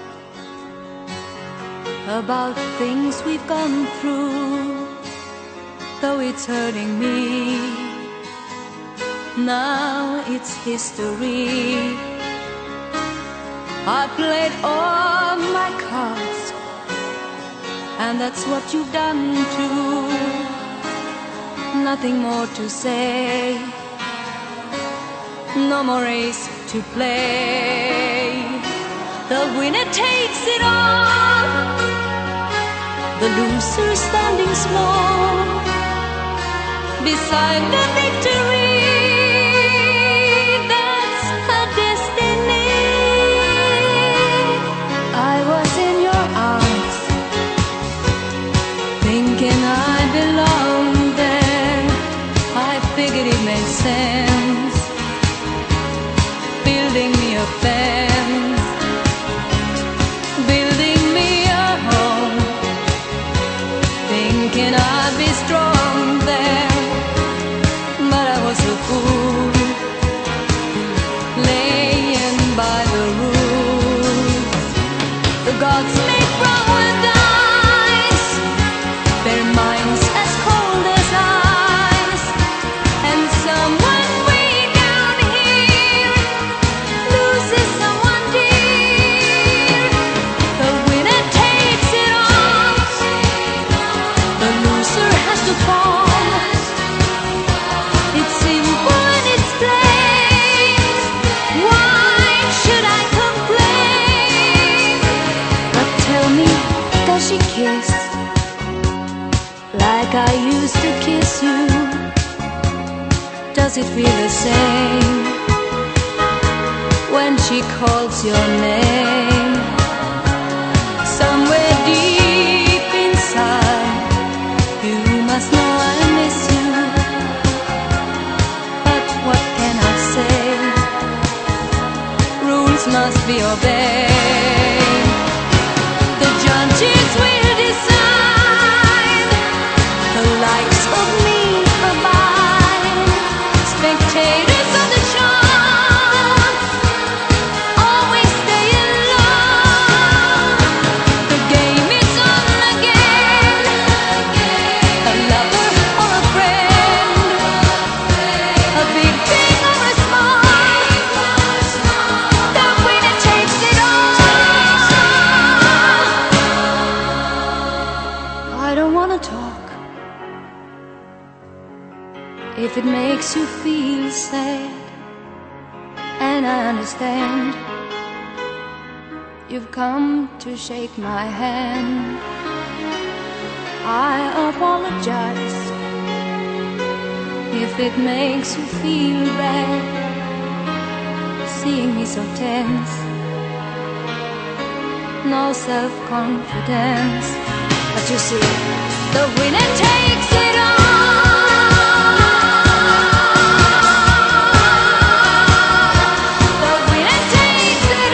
about things we've gone through, though it's hurting me. Now it's history. I played all my cards, and that's what you've done too. Nothing more to say, no more race to play. The winner takes it all, the loser standing small beside the victory. That's her destiny. I was in your arms, thinking I belonged there. I figured it made sense, building me a fence, building me a home, thinking I'd be strong there. But I was a fool, laying by the rules. The gods make wrong with dice, their minds as cold as ice, and someone way down here loses someone dear. The winner takes it all, the loser has to fall. It's simple and it's plain. Why should I complain? But tell me, does she kiss like I used to kiss you? Does it feel the same when she calls your name? Somewhere deep inside, you must know I miss you. But what can I say? Rules must be obeyed. The judges will decide, the likes of me abide. Spectators of the chance always stay alone. The game is on again, a lover or a friend, a big thing or a small, the winner takes it all. I don't wanna talk if it makes you feel sad, and I understand you've come to shake my hand. I apologize if it makes you feel bad, seeing me so tense, no self-confidence. But you see, the winner takes it all. The winner takes it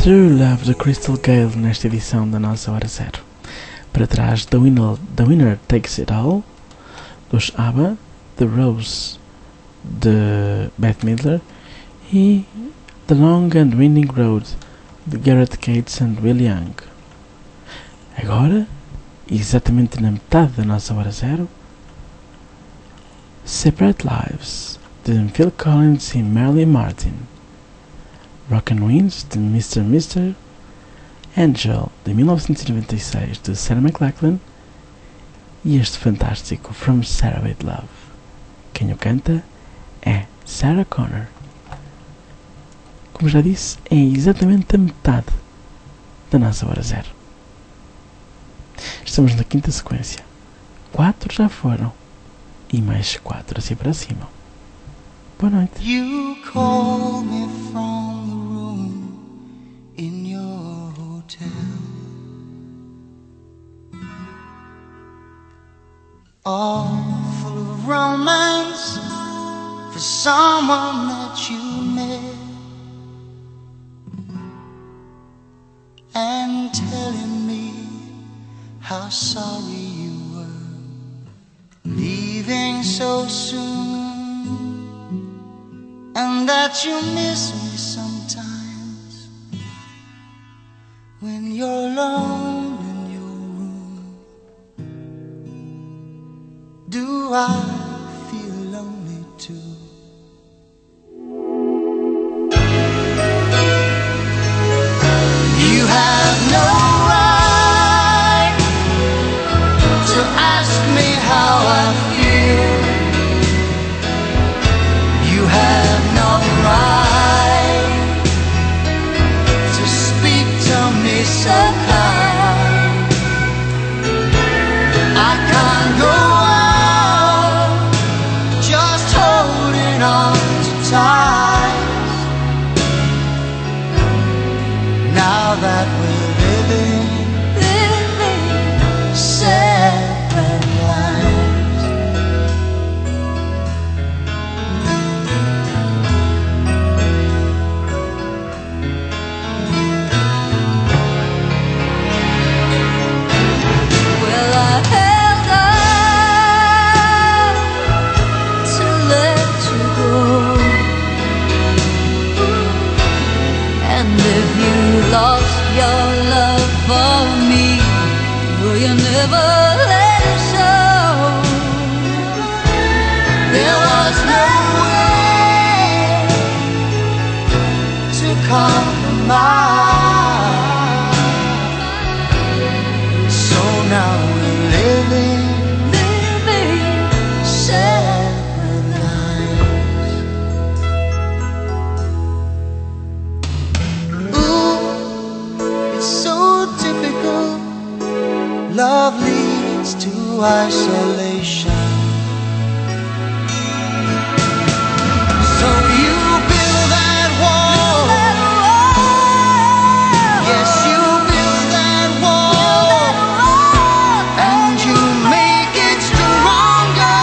True Love do Crystal Gale nesta edição da nossa Hora Zero. Para trás, The Winner Takes It All dos ABBA, The Rose de Bette Midler e The Long and Winding Road de Gareth Gates and Will Young. Agora, exatamente na metade da nossa Hora Zero, Separate Lives de Phil Collins e Marilyn Martin, Rock and Winds de Mr. Mister, Angel de 1996 de Sarah McLachlan e este fantástico From Sarah With Love. Quem o canta é Sarah Connor. Como já disse, é exatamente a metade da nossa Hora Zero. Estamos na quinta sequência. 4 já foram e mais 4 assim para cima. Boa noite. You call me from the room in your hotel, all full of romance for someone that you met, and telling me how sorry you were leaving so soon, and that you miss me sometimes when you're alone in your room. Do I feel lonely too? You have no right to ask me how I feel. You have no right to speak to me so kind. I can't go on just holding on to ties. Now that we're living separate lives. Well, I held on to let you go, and if you lost your love for me, will you never let it show? There was no way to compromise, so now we're living separate lives. Ooh, it's so typical. Love leads to isolation. So you build that wall. Yes, you build that wall, and you make it stronger.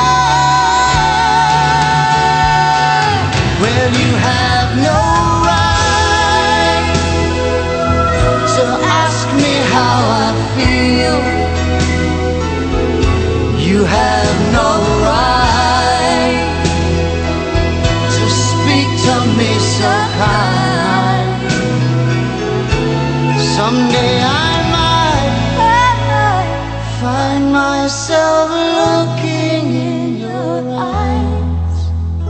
Well, you have no right to ask me how I feel. You have no right to speak to me so kind. Someday I might find myself looking in your eyes,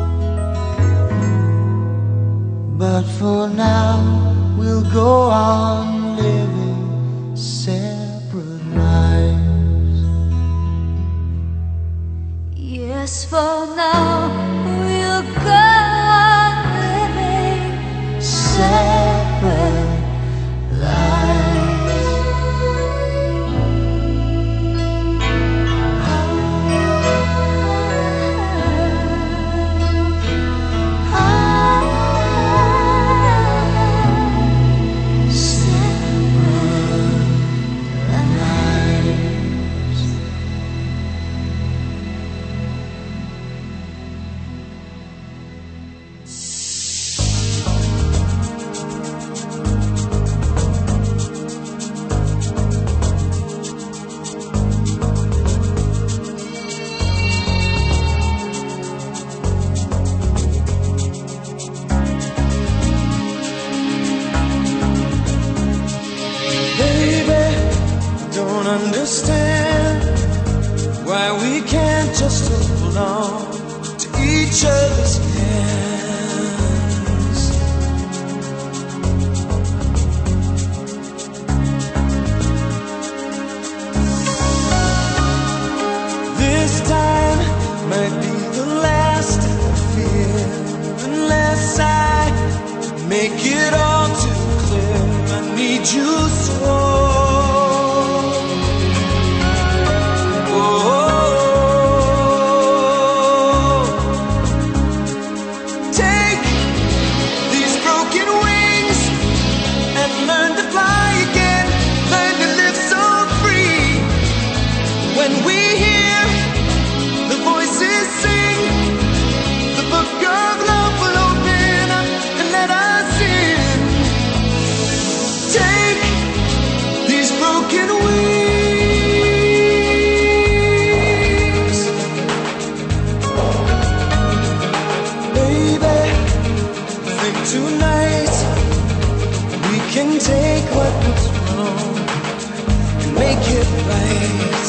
but for now we'll go on living separate lives. Yes, for now we'll go on living Separate lives. understand why we can't just hold on to each other's hands. This time might be the last I feel, unless I make it all too clear. I need you so. Take what was wrong and make it right.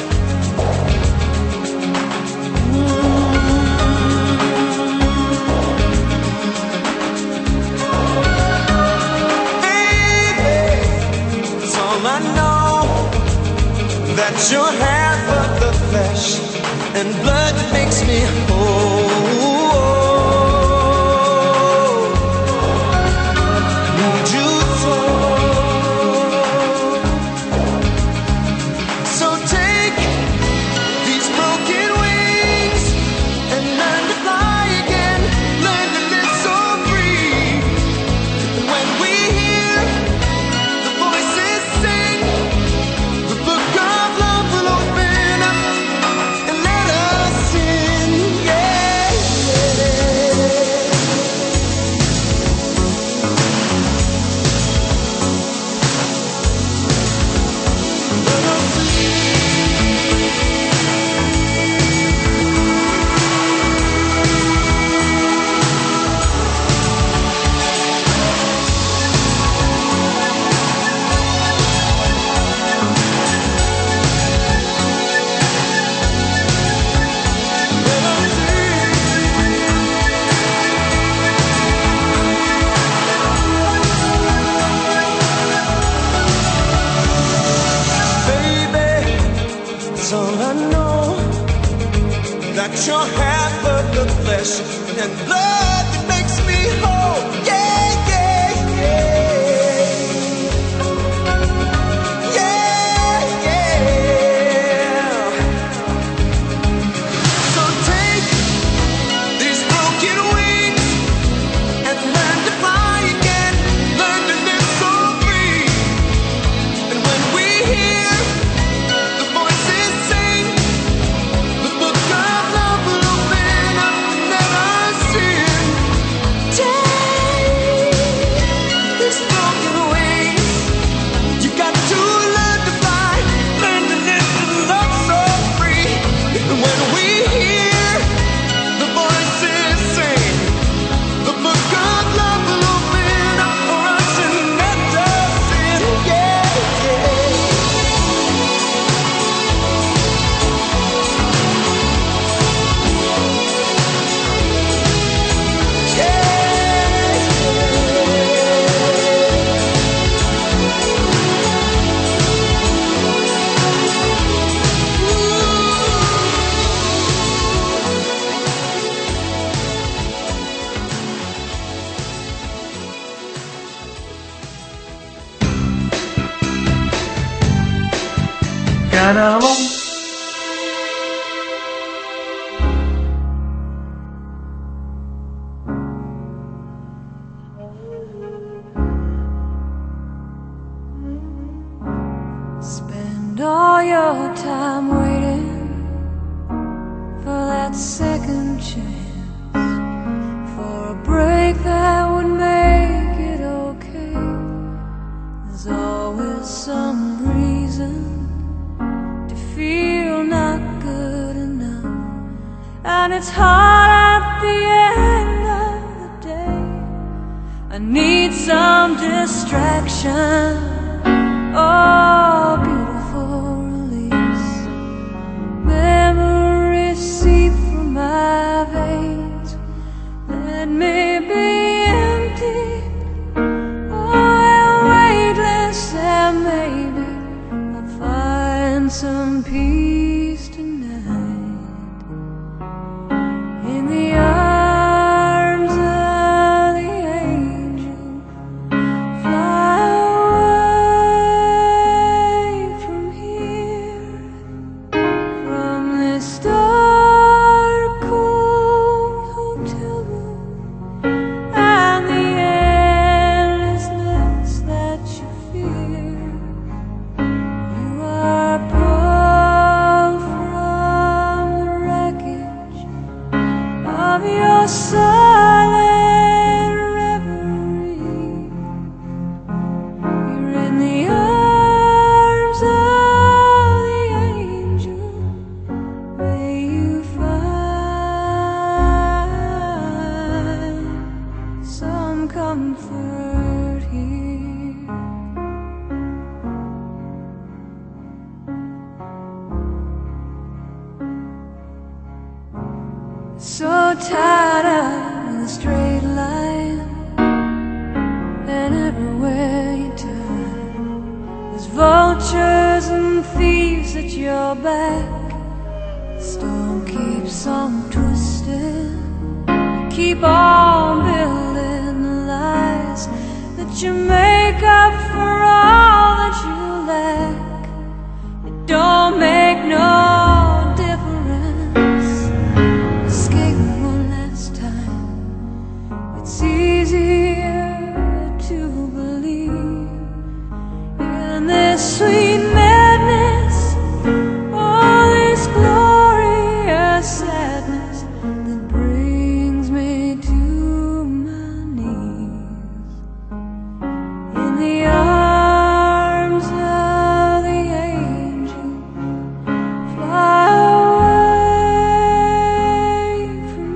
Baby, it's all I know, that you're half of the flesh and blood that makes me whole. You're half of the flesh and blood that makes me whole. Yeah, yeah, yeah. Yeah, yeah. So take these broken wings and learn to fly again. Learn to live so free. And when we hear the voices sing, the book of love will open up and let us in. Take these broken wings. You got to learn to fly, learn to live and love so free. And when we hear the voices sing, the book of love will open up for us and let us in. Yeah, Carnaval. Spend all your time waiting for that second chance, for a break that would make it okay. There's always some reason to feel not good enough, and it's hard at the end of the day. I need some distraction. Oh, beautiful tied up in a straight line, and everywhere you turn there's vultures and thieves at your back. The storm keeps on twisting, you keep on building the lies that you make up for all that you lack. It don't make no difference escaping one last time. It's easier to believe in this sweet madness, all this glorious sadness that brings me to my knees in the arms of the angel. Fly away from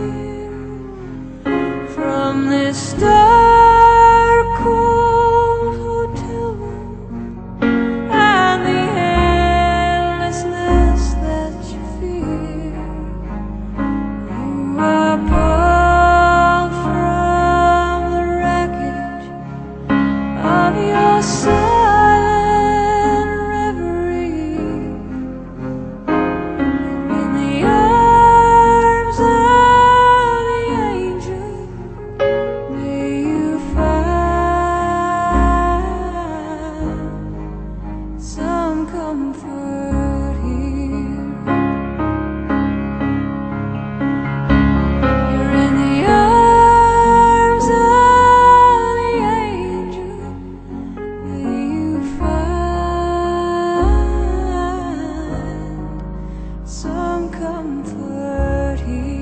here, from this dark, cold hotel room and the endlessness that you fear. You are pulled from the wreckage of your silent reverie in the arms of the angel. May you find some comfort here. You're in the arms of the angel. May you find some comfort here.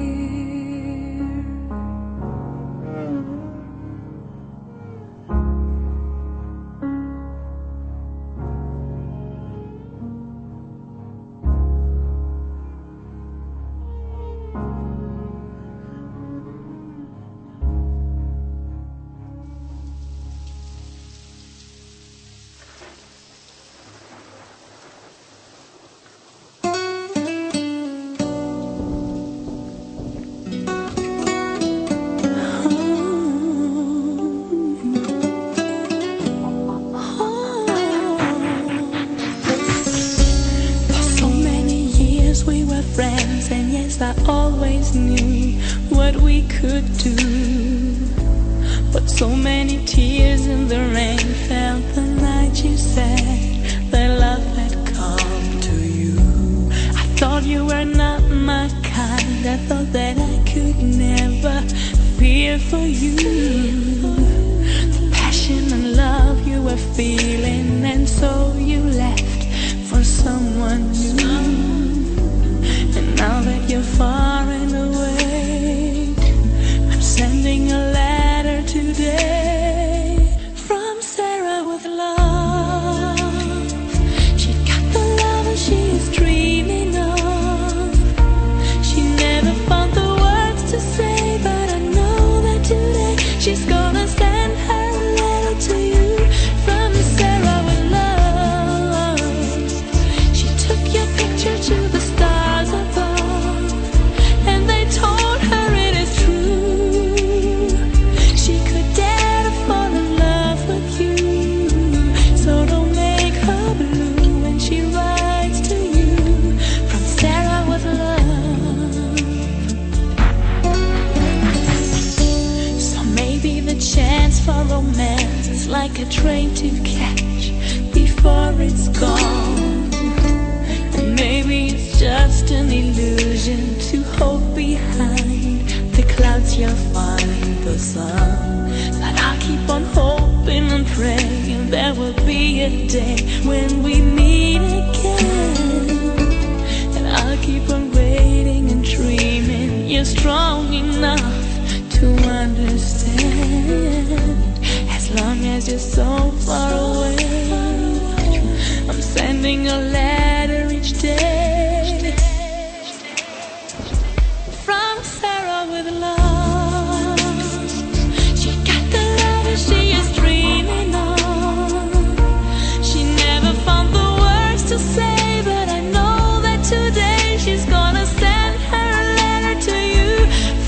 For so many years we were friends, and yes, I always knew what we could do. But so many tears in the rain fell the night you said that love had come to you. I thought you were not my kind, I thought that I could never fear for you. The passion and love you were feeling, and so you left for someone new. And now that you're far and away, I'm sending a letter today from Sarah with love. She got the love and she is dreaming of. She never found the words to say, but I know that today she's gonna send her a letter to you from Sarah with love. She took your picture to the stars above, and they told her it is true. She could dare to fall in love with you, so don't make her blue when she writes to you from Sarah with love. So maybe the chance for romance is like a train to catch before it's gone. And maybe it's just an illusion to hope behind the clouds you'll find the sun. But I'll keep on hoping and praying there will be a day when we meet again. And I'll keep on waiting and dreaming you're strong enough to understand. As long as you're so far away, I'm sending a letter each day from Sarah with love. She got the love and she is dreaming of. She never found the words to say, but I know that today she's gonna send her a letter to you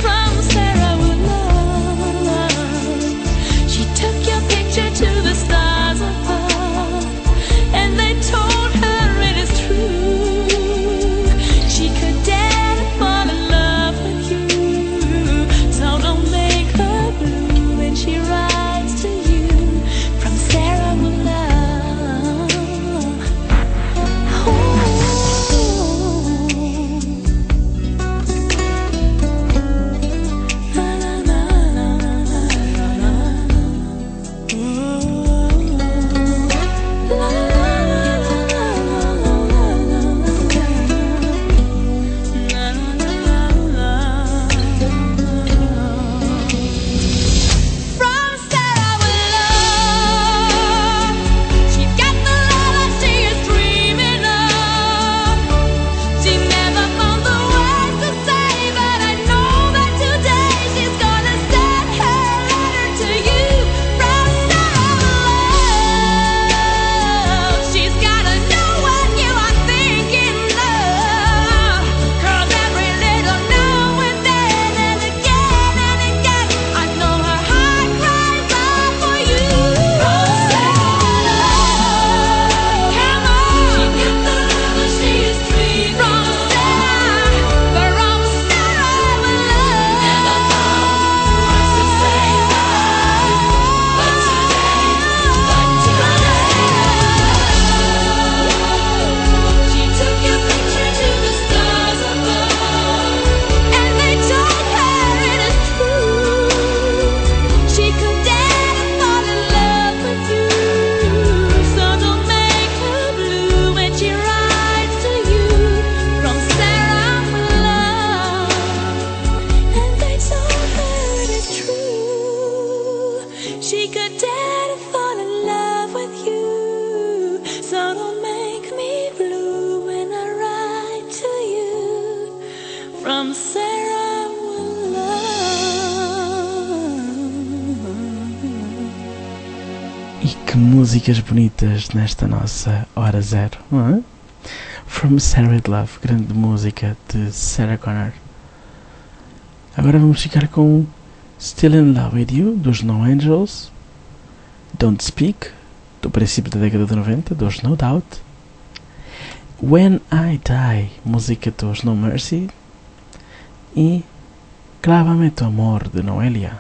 músicas bonitas nesta nossa hora zero, não é? From Sarah Love, grande música de Sarah Connor. Agora vamos ficar com Still in Love with You, dos No Angels, Don't Speak, do princípio da década de 90, dos No Doubt, When I Die, música dos No Mercy, e Clávame tu amor, de Noelia.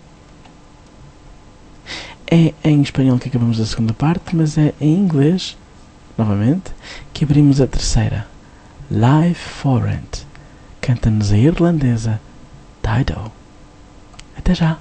É em espanhol que acabamos a segunda parte, mas é em inglês, novamente, que abrimos a terceira. Live Foreign, canta-nos a irlandesa Dido. Até já!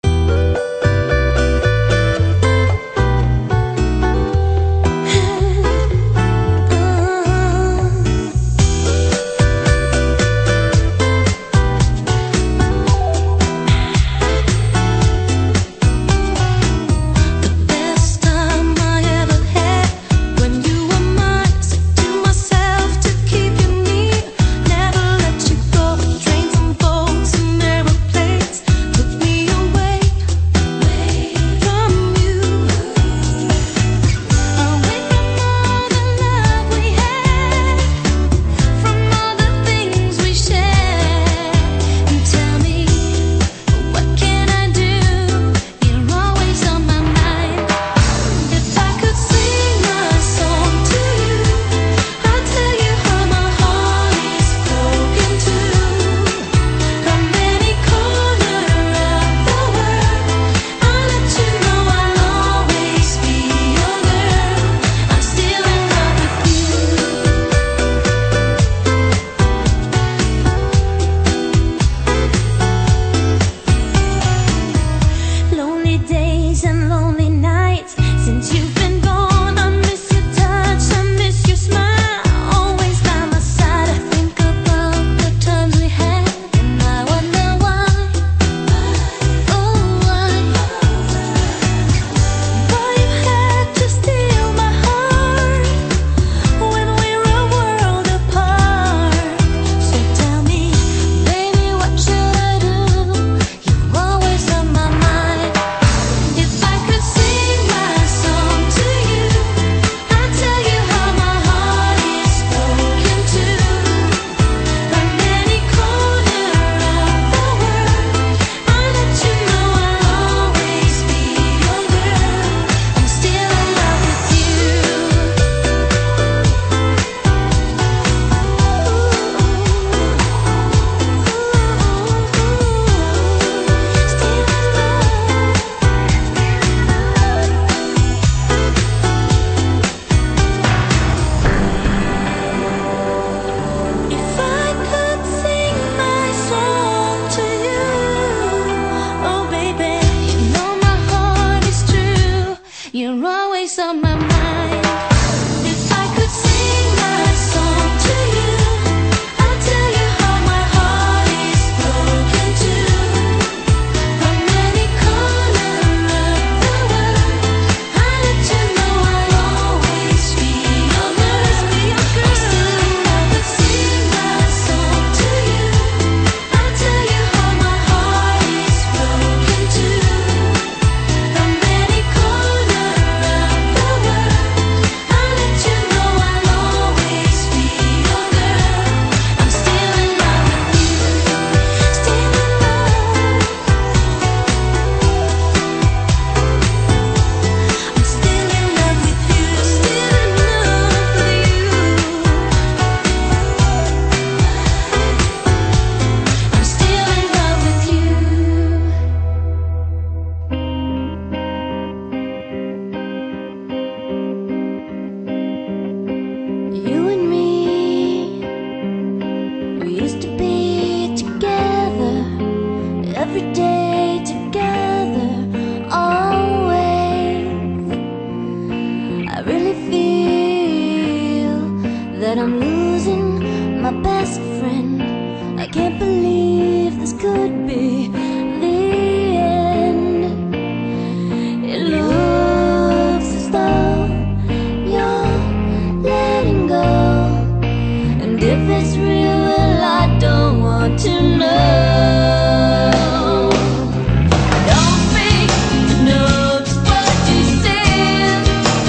Don't be, know just what you said.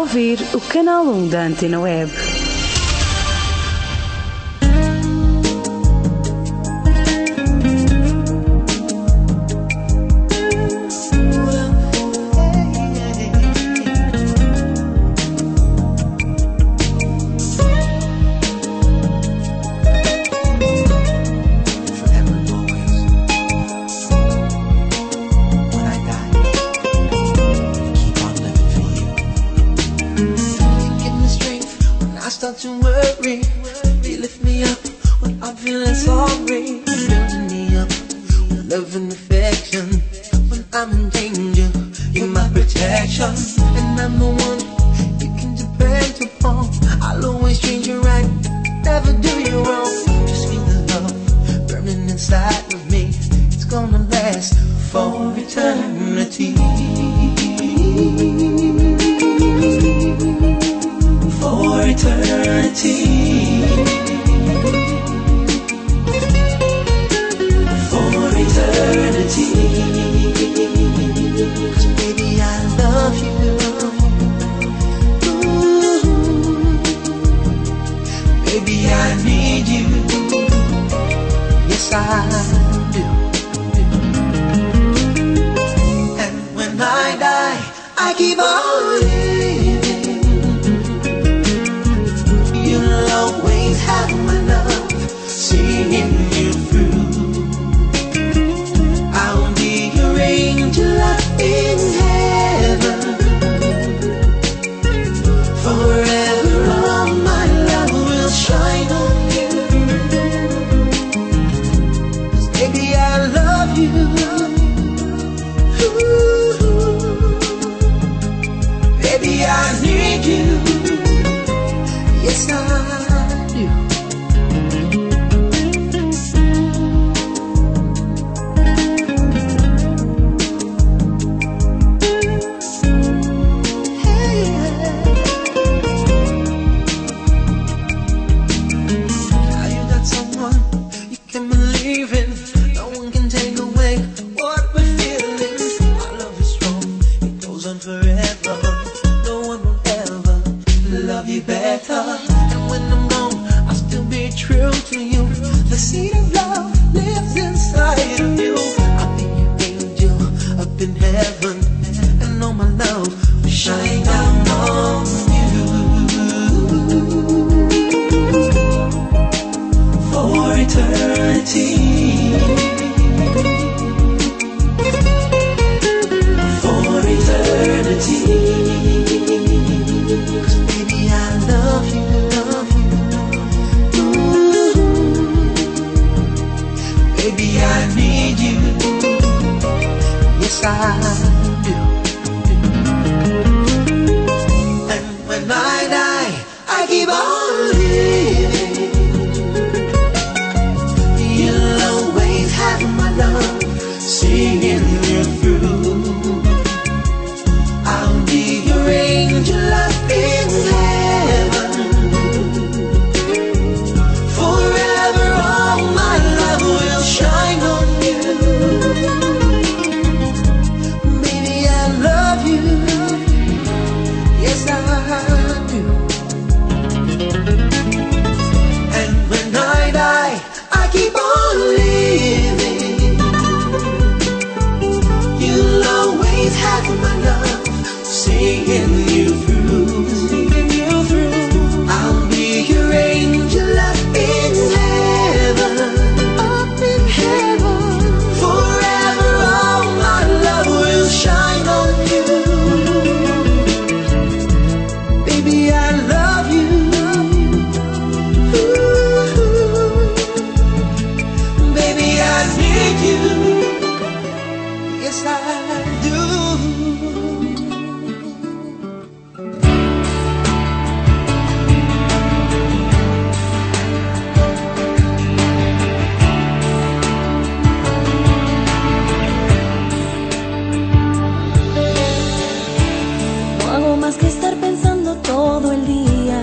ouvir o canal 1 da Antena Web. To worry, you lift me up when I'm feeling sorry. Building me up with love and affection. When I'm in danger, you're my protection. And I'm the one you can depend upon. I'll always treat you right, never do you wrong. Just feel the love burning inside of me. It's gonna last for eternity. For eternity. For eternity. 'Cause baby, I love you. Ooh. Baby, I need you. Yes, I do. And when I die, I keep on living. You'll always have my love, singing you through. I'll be your angel up in heaven. Forever all my love will shine on you. 'Cause baby, I love you. Ooh. Baby, I need you. Yes, I do. Hey, now you got someone you can believe in. No one can take away what we're feeling. Our love is strong, it goes on forever. No one will ever love you better. And when I'm gone, I'll still be true to you. The seed of love lives inside of you. I'll be your angel up in heaven, and all my love will shine down on you. For eternity. For eternity. 'Cause baby, I love you, love you. Ooh. Baby, I need you. Yes, I do. And when I die, I keep on living. You'll always have my love, singing you through. I'll be your angel up in heaven. Forever all my love will shine on you. Baby, I love you. Yes, I do. And when I die, I keep on living. You'll always have my love, singing you through. I'll be your angel up in heaven. Up in heaven. Forever all my love will shine on you. Baby, I love you. Ooh. Baby, I need you. Yes, I do. No hago más que estar pensando todo el día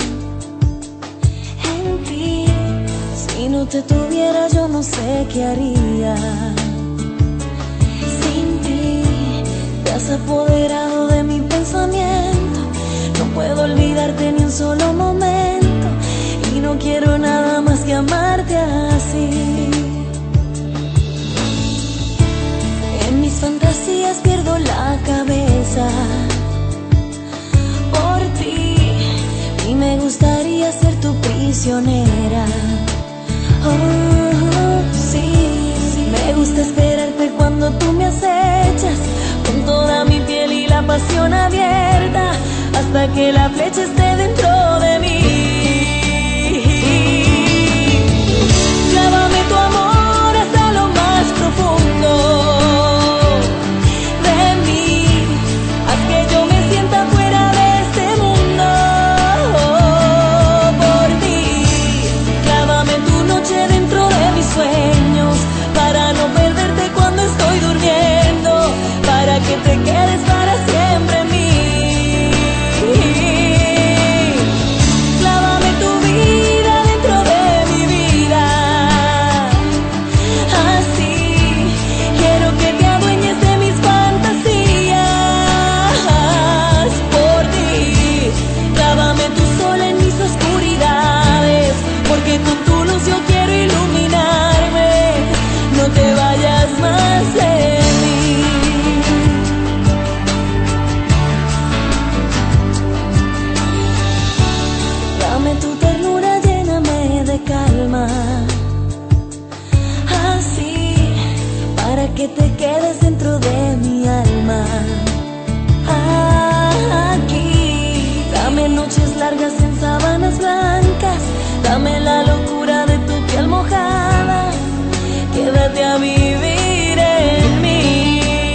en ti. Si no te tuviera, yo no sé qué haría. Sin ti te has apoderado de mi pensamiento. puedo olvidarte ni un solo momento y no quiero nada más que amarte así. En mis fantasías pierdo la cabeza por ti y me gustaría ser tu prisionera. Oh, sí, me gusta esperarte cuando tú me acechas con toda mi piel y la pasión abierta hasta que la flecha esté dentro de mí. Clávame tu amor hasta lo más profundo de mí, haz que yo me sienta fuera de este mundo. Por ti, clávame tu noche dentro de mis sueños para no perderte cuando estoy durmiendo, para que te quedes para siempre en mí. Clávame tu vida dentro de mi vida, así quiero que te adueñes de mis fantasías. Por ti, clávame tu sol en mis oscuridades, porque con tu luz yo quiero iluminarme. No te vayas más de mí. Dame tu ternura, lléname de calma, así para que te quedes dentro de mi alma. Aquí, dame noches largas en sábanas blancas, dame la locura de tu piel mojada, quédate a vivir en mí.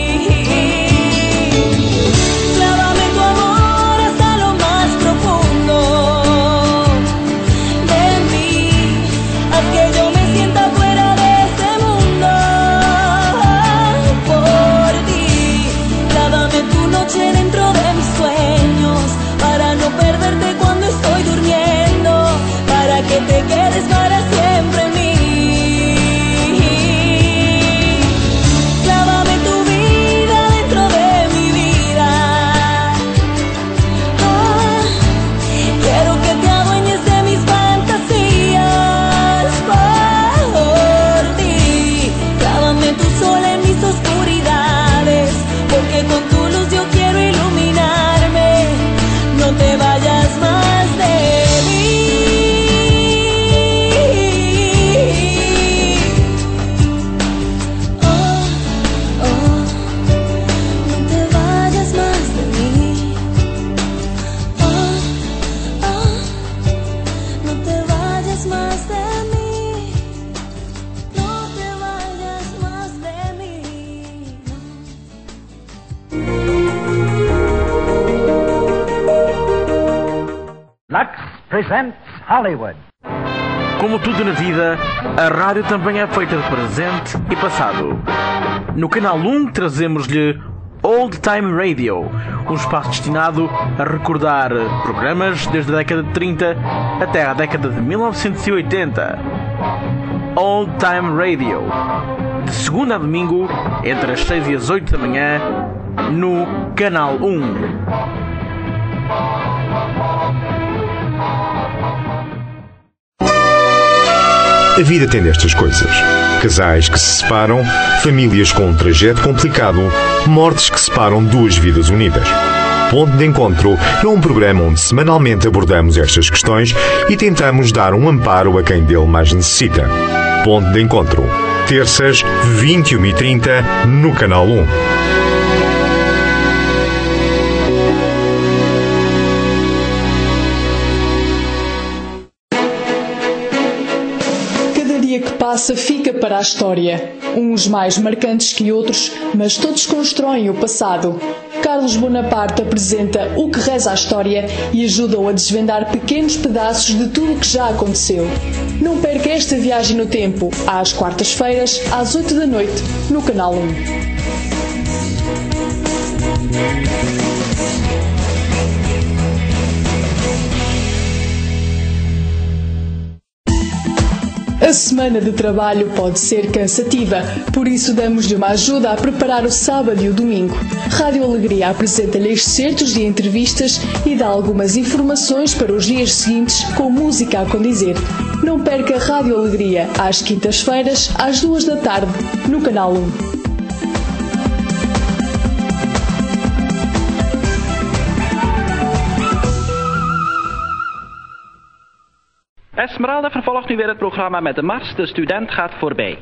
Clávame tu amor hasta lo más profundo de mí, haz que yo me sienta fuera de este mundo. Por ti, clávame tu noche dentro de mis sueños para no perderte cuando estoy durmiendo, para que te quedes para siempre en mí. Clávame tu vida dentro de mi vida, quiero que te adueñes de mis fantasías. Por ti, clávame tu sol en mis oscuridades, porque con tu luz yo quiero iluminarme. No te vayas más de mí. Lux presents Hollywood. Como tudo na vida, a rádio também é feita de presente e passado. No Canal 1 trazemos-lhe Old Time Radio, um espaço destinado a recordar programas desde a década de 30 até a década de 1980. Old Time Radio, de segunda a domingo, entre as 6 e as 8 da manhã, no Canal 1. A vida tem destas coisas. Casais que se separam, famílias com um trajeto complicado, mortes que separam duas vidas unidas. Ponto de Encontro é um programa onde semanalmente abordamos estas questões e tentamos dar um amparo a quem dele mais necessita. Ponto de Encontro. Terças, 21h30, no Canal 1. Fica para a história. Uns mais marcantes que outros, mas todos constroem o passado. Carlos Bonaparte apresenta O que Reza a História e ajuda-o a desvendar pequenos pedaços de tudo o que já aconteceu. Não perca esta viagem no tempo, às quartas-feiras, às 8 da noite, no Canal 1. A semana de trabalho pode ser cansativa, por isso damos-lhe uma ajuda a preparar o sábado e o domingo. Rádio Alegria apresenta-lhe excertos de entrevistas e dá algumas informações para os dias seguintes com música a condizer. Não perca Rádio Alegria, às quintas-feiras, às 2 da tarde, no Canal 1. Esmeralda vervolgt nu weer het programma met de Mars, de student gaat voorbij.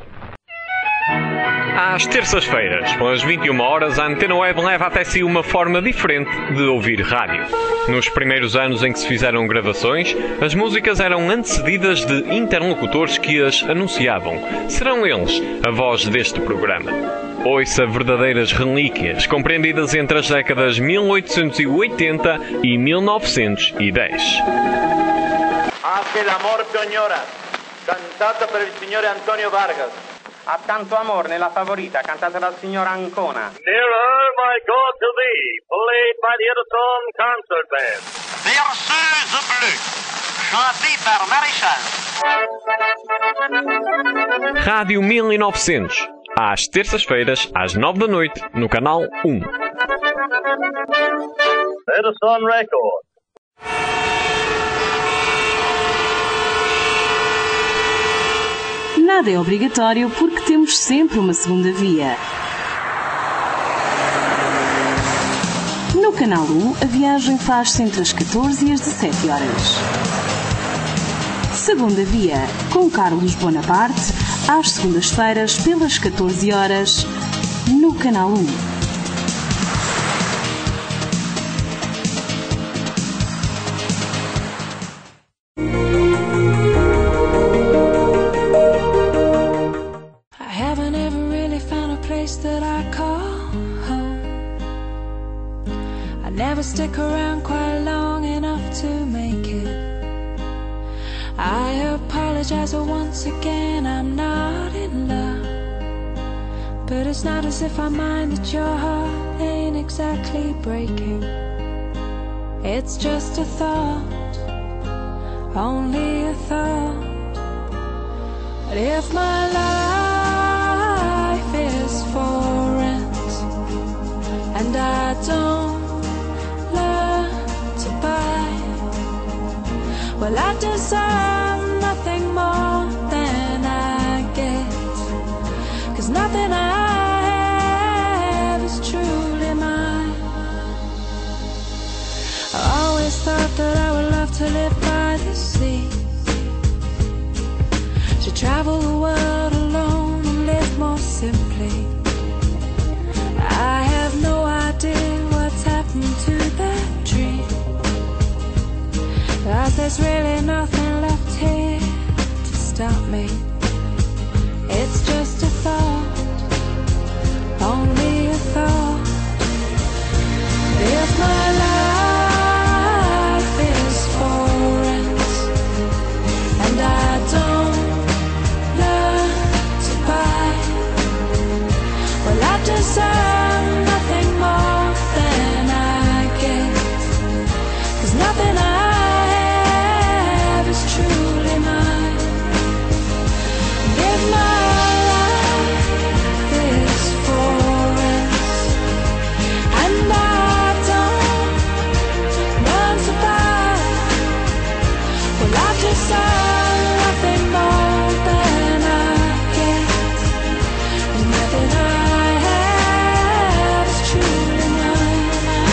Às terças-feiras, pelas 21 horas, a Antena Web leva até si uma forma diferente de ouvir rádio. Nos primeiros anos em que se fizeram gravações, as músicas eram antecedidas de interlocutores que as anunciavam. Serão eles a voz deste programa. Ouça verdadeiras relíquias, compreendidas entre as décadas 1880 e 1910. Hace el amor Peñora, cantata per il signore Antonio Vargas. Ha tanto amor nella favorita, cantata dal signor Ancona. Nearer, my God, to thee, played by the Edison Concert Band. Berceuse bleue, chantée par Maréchal. Rádio 1900, às terças-feiras, às 9 da noite, no canal 1. Edison Records. Nada é obrigatório porque temos sempre uma segunda via. No Canal 1, a viagem faz-se entre as 14 e as 17 horas. Segunda via, com Carlos Bonaparte, às segundas-feiras, pelas 14 horas, no Canal 1. Stick around quite long enough to make it. I apologize once again, I'm not in love. But it's not as if I mind that your heart ain't exactly breaking. It's just a thought, only a thought. But if my life is for rent and I don't well, I deserve nothing more than I get, 'cause nothing I have is truly mine. I always thought that I would love to live by the sea, to travel the world alone and live more simply. I have no idea what's happened to that dream, 'cause there's really nothing left here to stop me. It's just a thought, only a thought. If my life is for rent and I don't learn to buy, well, I deserve nothing more than I get, 'cause nothing I truly mine. If my life is for rent and I don't learn to buy, well, I deserve nothing more than I get, and nothing I have is truly mine.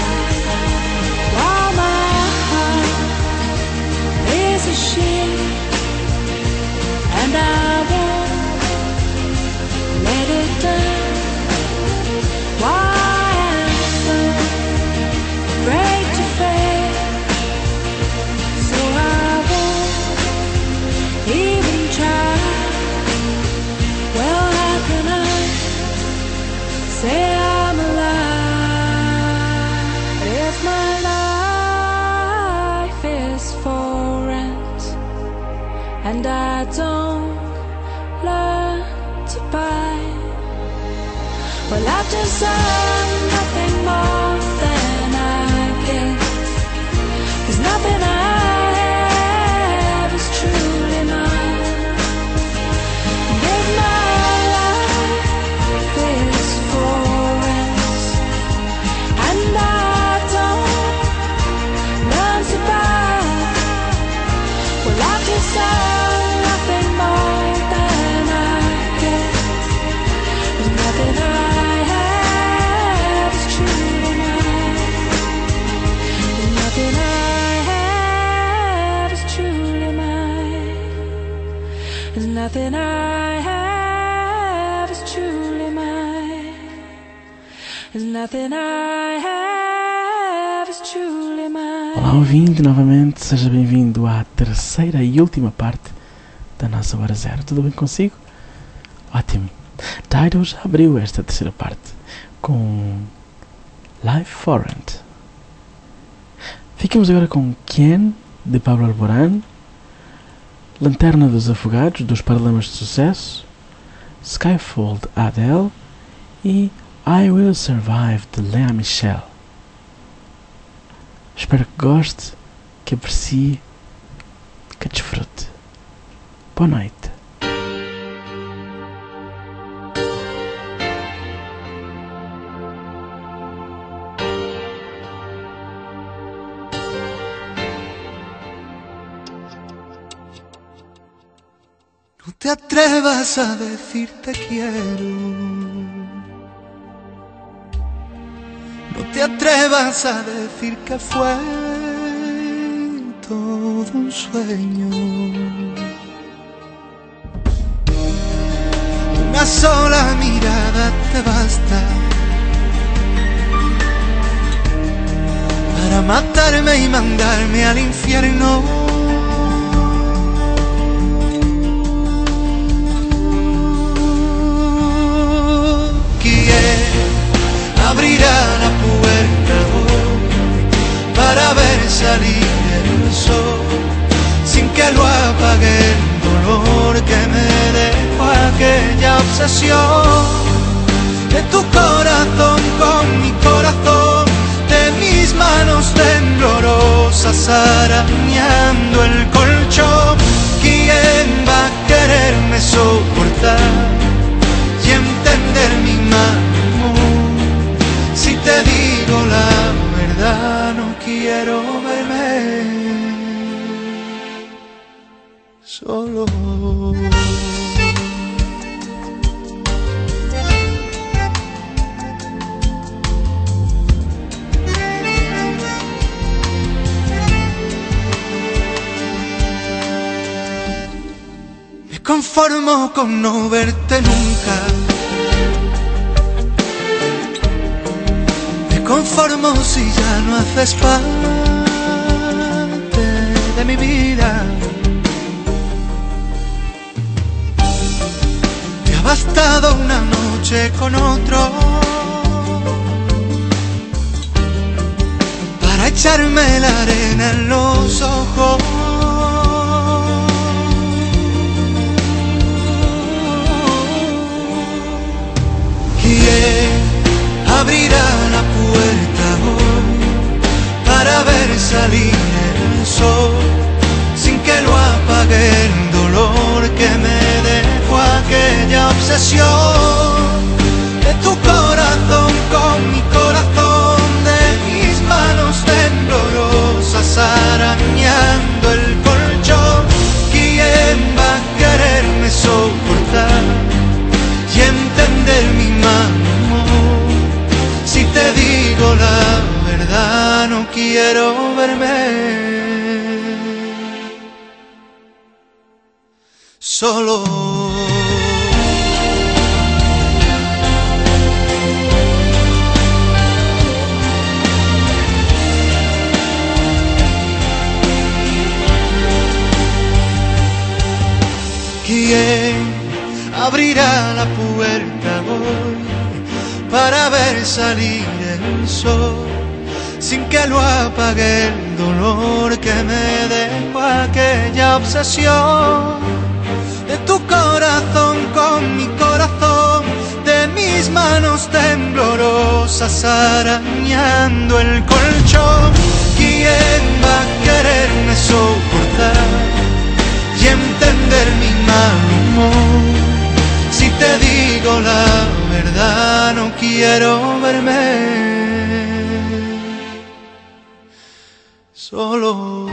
While my heart is a ship and I won't let it down. Why am I afraid to fail? So I won't even try. Well, how can I say I'm alive if my life is for rent and I don't learn to buy? Well, I deserve nothing more than I get, 'cause nothing I have is truly mine. and nothing I have is truly mine, and nothing I have is truly mine. Olá, ouvinte, novamente, seja bem-vindo à terceira e última parte da nossa Hora Zero. Tudo bem consigo? Ótimo. Tidal já abriu esta terceira parte com Life Foreign. Ficamos agora com Ken, de Pablo Alborán, Lanterna dos Afogados, dos Paralamas de Sucesso, Skyfold, Adele e I Will Survive, de Lea Michele. Espero que goste, que aprecie, que desfrute. Boa noite. No te atrevas a decir te quiero. No te atrevas a decir que fue todo un sueño. Una sola mirada te basta para matarme y mandarme al infierno. Abrirá la puerta hoy para ver salir el sol, sin que lo apague el dolor que me dejó aquella obsesión de tu corazón con mi corazón, de mis manos temblorosas arañando el colchón. ¿Quién va a quererme soportar y entender mi mal? Si te digo la verdad, no quiero verme solo. Me conformo con no verte nunca. Conformo si ya no haces parte de mi vida. Te ha bastado una noche con otro para echarme la arena en los ojos. ¿Quién abrirá la puerta hoy para ver salir el sol, sin que lo apague el dolor que me dejó aquella obsesión de tu corazón con mi corazón, de mis manos temblorosas arañando el colchón? ¿Quién va a quererme soportar y entender mi mal? Si te digo la verdad, no quiero verme solo. ¿Quién abrirá la puerta hoy para ver salir el sol, sin que lo apague el dolor que me dejó aquella obsesión de tu corazón con mi corazón, de mis manos temblorosas arañando el colchón? ¿Quién va a quererme soportar y entender mi mal humor? Si te digo la verdad, no quiero verme solo.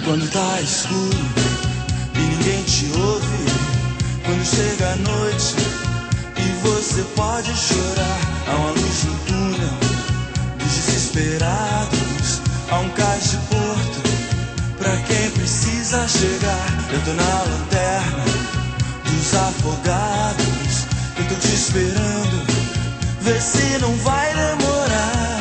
Quando tá escuro e ninguém te ouve, quando chega a noite e você pode chorar, há uma luz no túnel dos desesperados, há um cais de porto pra quem precisa chegar. Eu tô na lanterna dos afogados, eu tô te esperando, vê se não vai demorar.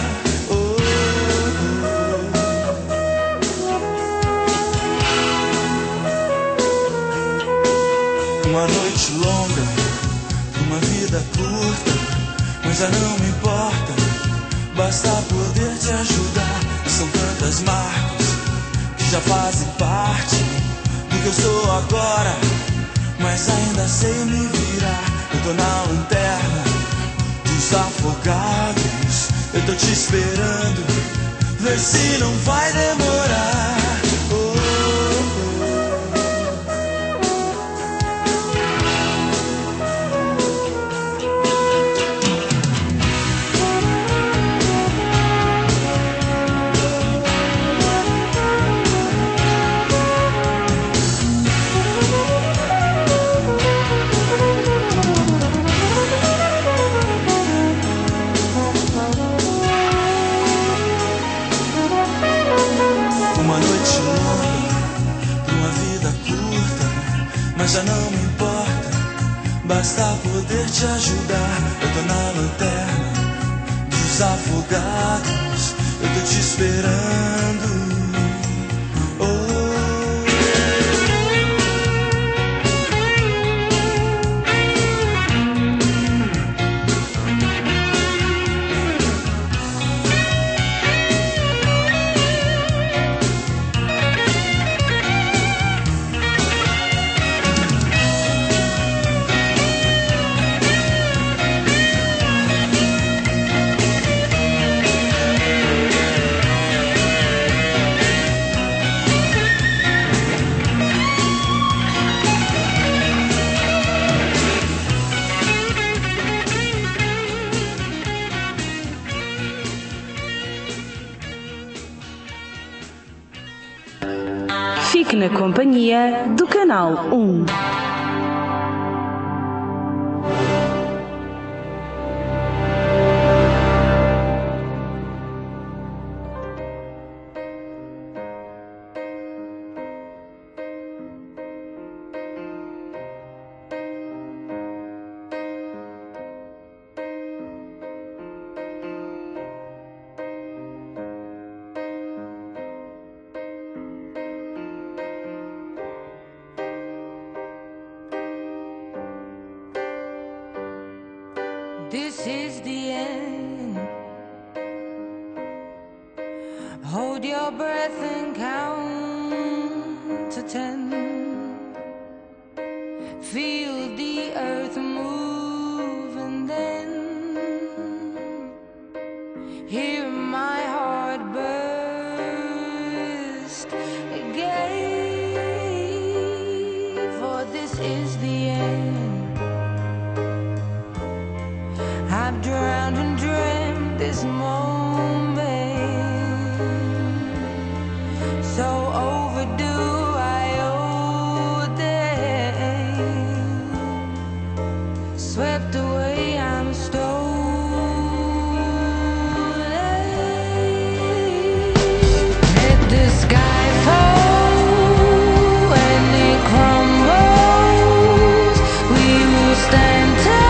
Uma noite longa, uma vida curta, mas já não me importa, basta poder te ajudar. E são tantas marcas que já fazem parte do que eu sou agora, mas ainda sei me virar. Eu tô na lanterna dos afogados, eu tô te esperando, vê se não vai demorar. Já não me importa, basta poder te ajudar. Eu tô na lanterna dos afogados, eu tô te esperando. Fique na companhia do Canal 1. This is the end. Hold your breath and count to 10. Feel the earth move and then hear my heart burst again. For this is the end. I've drowned and dreamt this moment, so overdue I owe them. Swept away, I'm stolen. Let the sky fall and it crumbles. We will stand tall.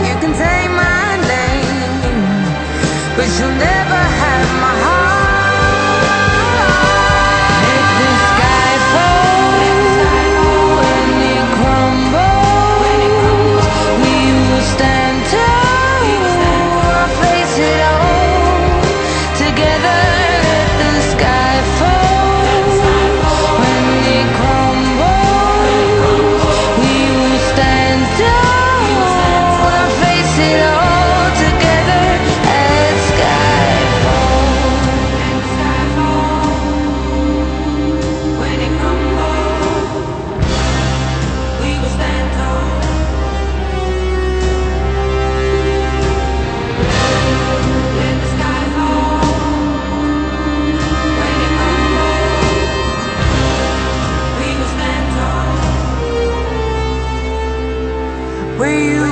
But you'll never have my heart.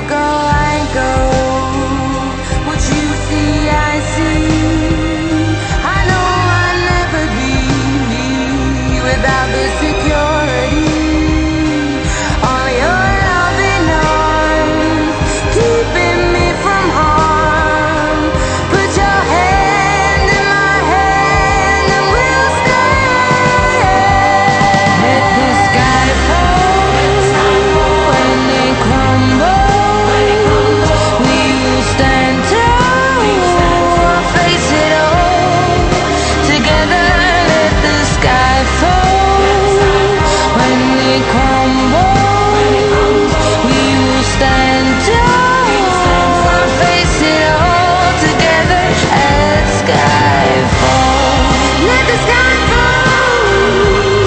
go, I go. What you see, I see. I know I'll never be me without the security. All your loving arms keeping me from harm. Put your hand in my hand and we'll stay. Let the sky fall when they crumble. We will stand tall, face it all together. Let the sky fall when they crumble. We will stand tall, face it all together. Let the sky fall. Let the sky fall.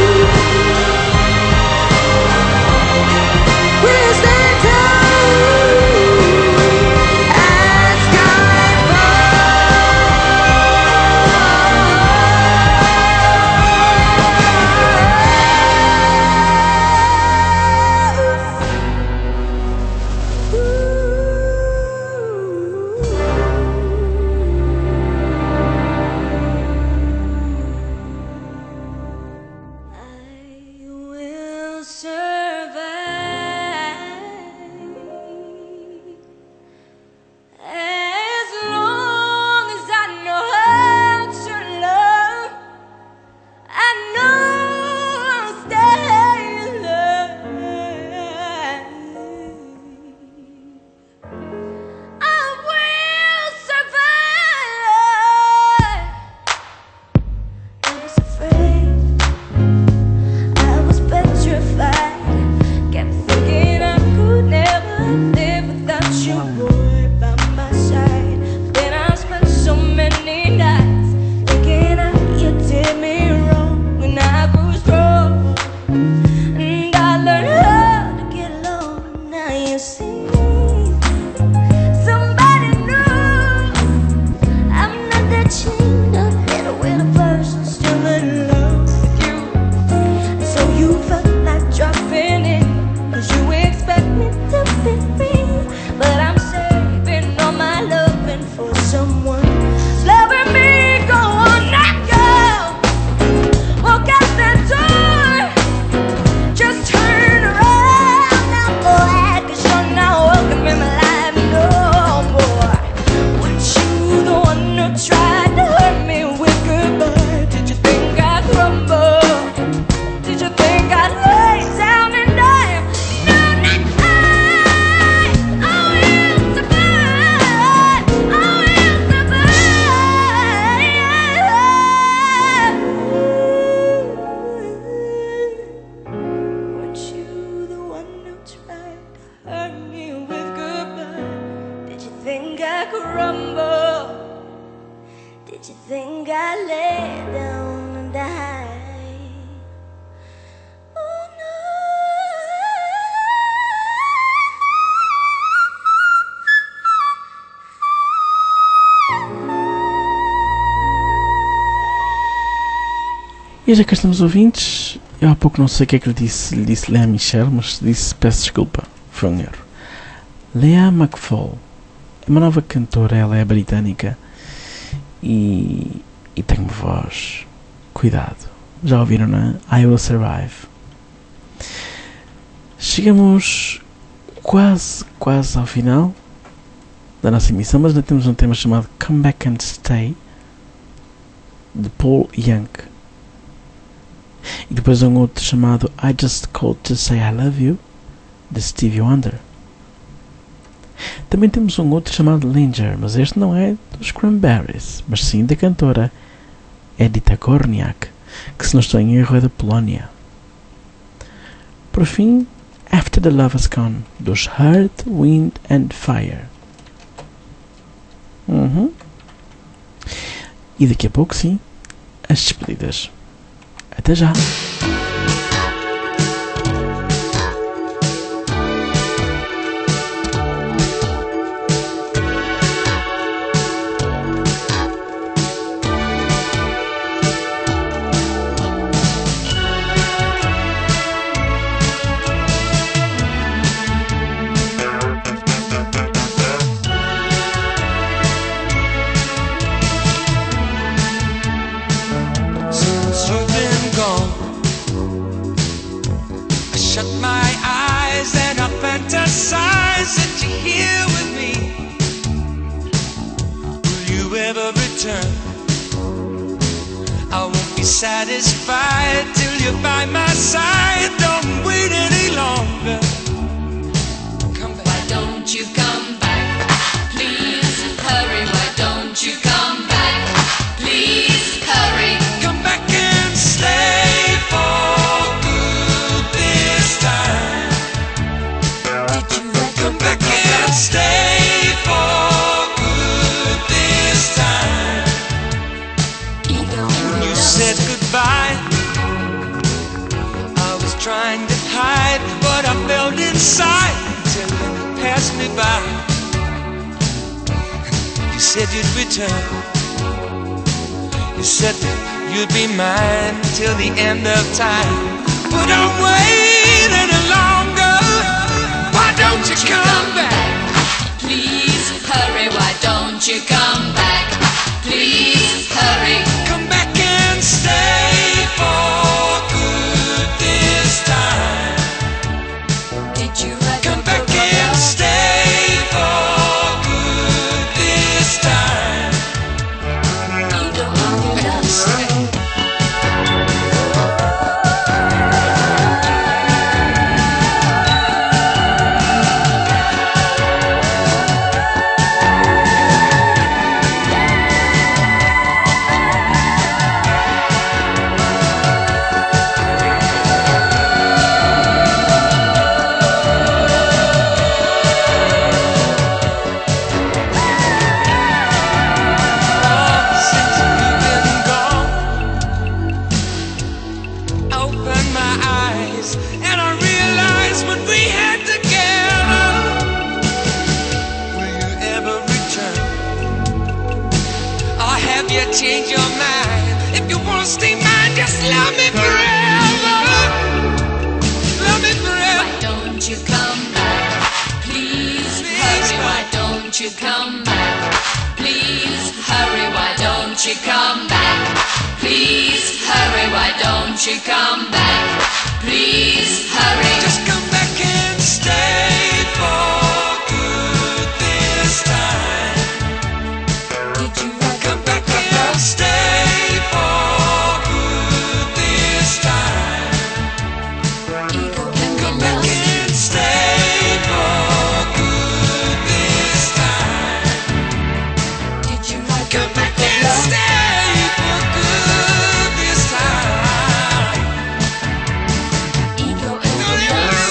We'll stand tall. As sky will survive as long as I know how to love. I know I'll stay alive. I will survive. I was afraid, I was petrified. Kept thinking I could never live without you, boy, by my side. Then I spent so many nights thinking how you did me wrong. And I grew strong, and I learned how to get along. Now you see, somebody new. I'm not that chained up little with a person still in love with you. So you felt like dropping in, 'cause you expect me to fit me. But I'm saving all my loving for someone loving me. Go on, knock out, walk out that door. Just turn around now, boy, 'cause you're not welcome in my life no more. Weren't you the one who tried to hurt me with goodbye? Did you think I'd crumble? Did you think I'd lay down and die? No, not I. I will survive. I will survive. Weren't you the one who tried to hurt me with goodbye? Did you think I'd crumble? Did you think I'd lay down and die? Oh no. E já que estamos ouvintes, eu há pouco não sei o que é que lhe disse Lea Michele, mas disse, peço desculpa, foi um erro. Lea McFall é uma nova cantora, ela é britânica e tem uma voz, cuidado, já ouviram, não é? I Will Survive. Chegamos quase ao final da nossa emissão, mas ainda temos um tema chamado Come Back and Stay, de Paul Young. E depois um outro chamado I Just Called to Say I Love You, de Stevie Wonder. Também temos um outro chamado Linger, mas este não é dos Cranberries, mas sim da cantora Edita Gorniak, que se não estou em erro é da Polónia. Por fim, After the Love Has Gone, dos Earth, Wind and Fire. E daqui a pouco, sim, as despedidas. Até já! return. I won't be satisfied till you're by my side. Don't wait any longer. Come back. Why don't you come back? Please hurry. Why don't you come back? Please hurry. Come back and stay for good this time. Did you come back and stay for good this time? When you said goodbye, I was trying to hide what I felt inside until you passed me by. You said you'd return. You said that you'd be mine till the end of time. But don't wait any longer. Why don't you come back? Please hurry. Why don't you come back? Please hurry. Come back and stay for good this time. Did you come back and stay for good this time? You don't understand. Change your mind. If you wanna stay mine, just love me forever. Love me forever. Why don't you come back? Please hurry. Why don't you come back? Please hurry. Why don't you come back? Please hurry. Why don't you come back? Please hurry. Just come back and stay for good this time. Did you come back and stay for good this time? Come back and stay for good this time. Did you come back and stay for good this time? Ego and love.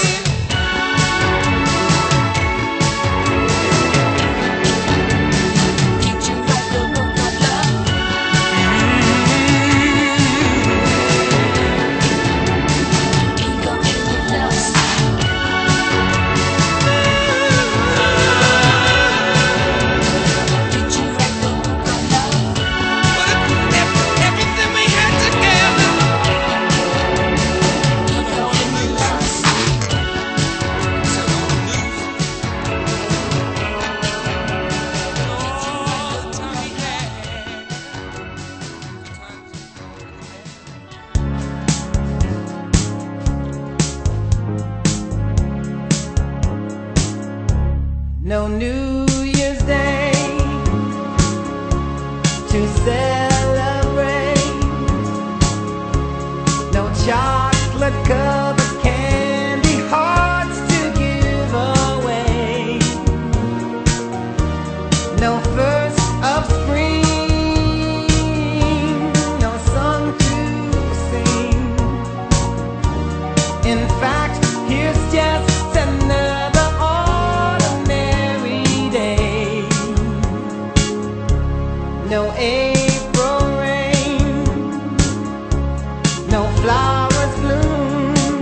Did you write the book of love? Ego and love. Did you write the book of love? Everything we had together. Ego and love. No New Year's Day to celebrate. No chocolate covered candy hearts to give away. No first of spring, no song to sing. In fact, here's just another ordinary day. No April rain, no flowers bloom,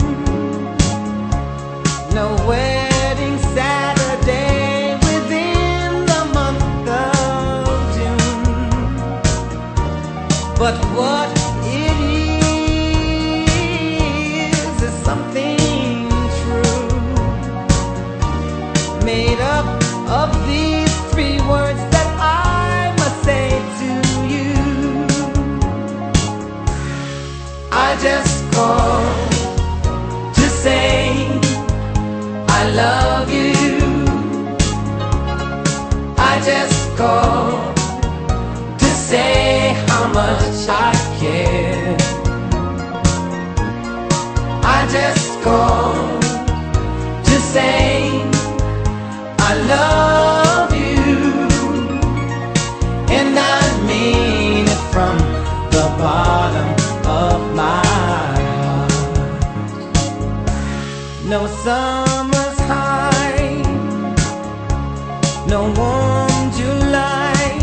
no wedding Saturday within the month of June. But what it is something true, made up of these three words that I must say to you. I just called to say I love you. I just called to say much I care. I just called to say I love you, and I mean it from the bottom of my heart. No summer's high, no warm July,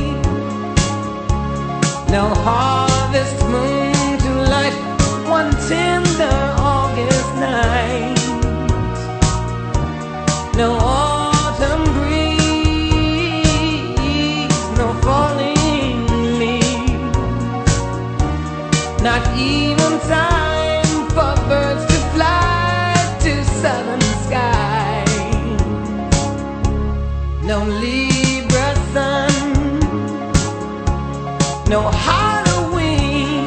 no harvest moon to light one tender August night, no autumn breeze, no falling leaves, not even time for birds to fly to southern sky, no Libra sun, no Halloween,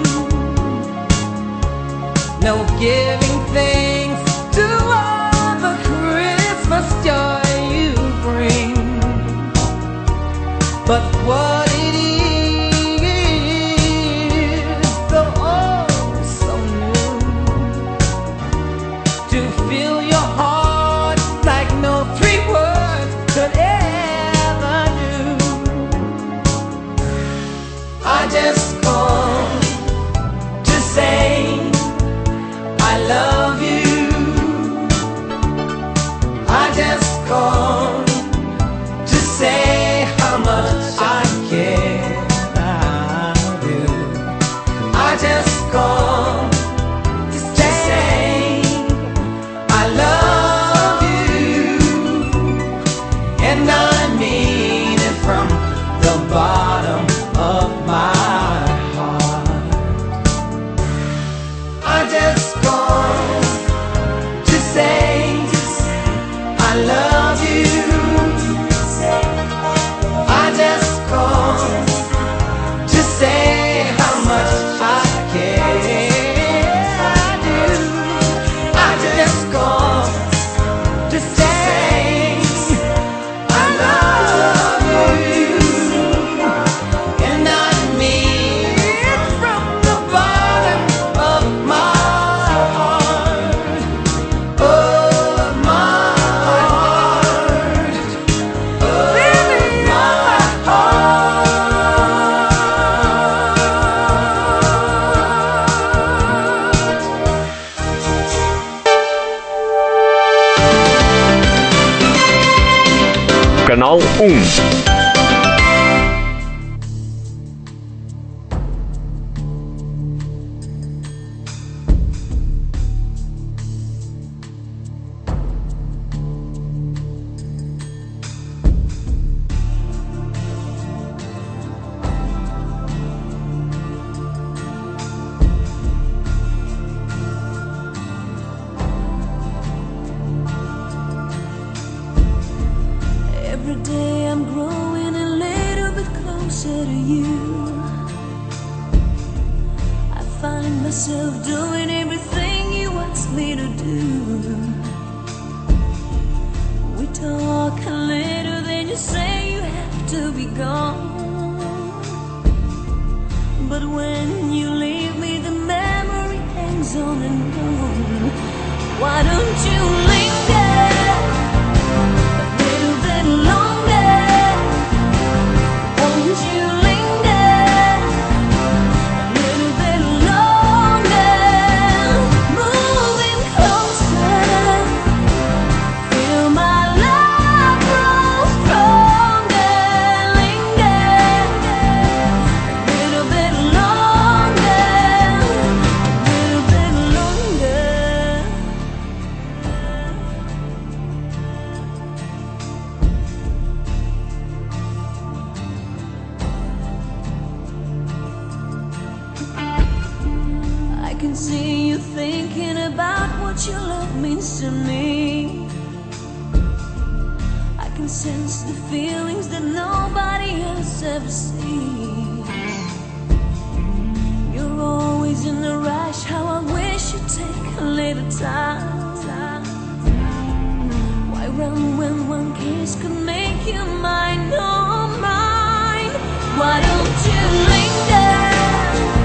no giving thanks to all the Christmas joy you bring. But what it is, so oh so new, to fill your heart like no three words could ever do. I just called to say I love you. I just called to say how much I care. I do. I just called to say I love you, and I mean it from the bottom of my heart. I just called to say I love you. I just called to say how much I care. I do. I just called to say I love you, and I mean it from the bottom of my heart. Of my heart. Of my Canal 1. Every day I'm growing a little bit closer to you. I find myself doing everything you ask me to do. We talk a little, then you say you have to be gone. But when you leave me, the memory hangs on and on. Why don't you linger a little bit longer? Won't you linger a little bit longer? Moving closer, feel my love grow stronger. Linger a little bit longer, a little bit longer. I can see you thinking about what your love means to me. I can sense the feelings that nobody else ever sees. You're always in a rush, how I wish you'd take a little time. Why run when one kiss could make you mine, oh mine? Why don't you linger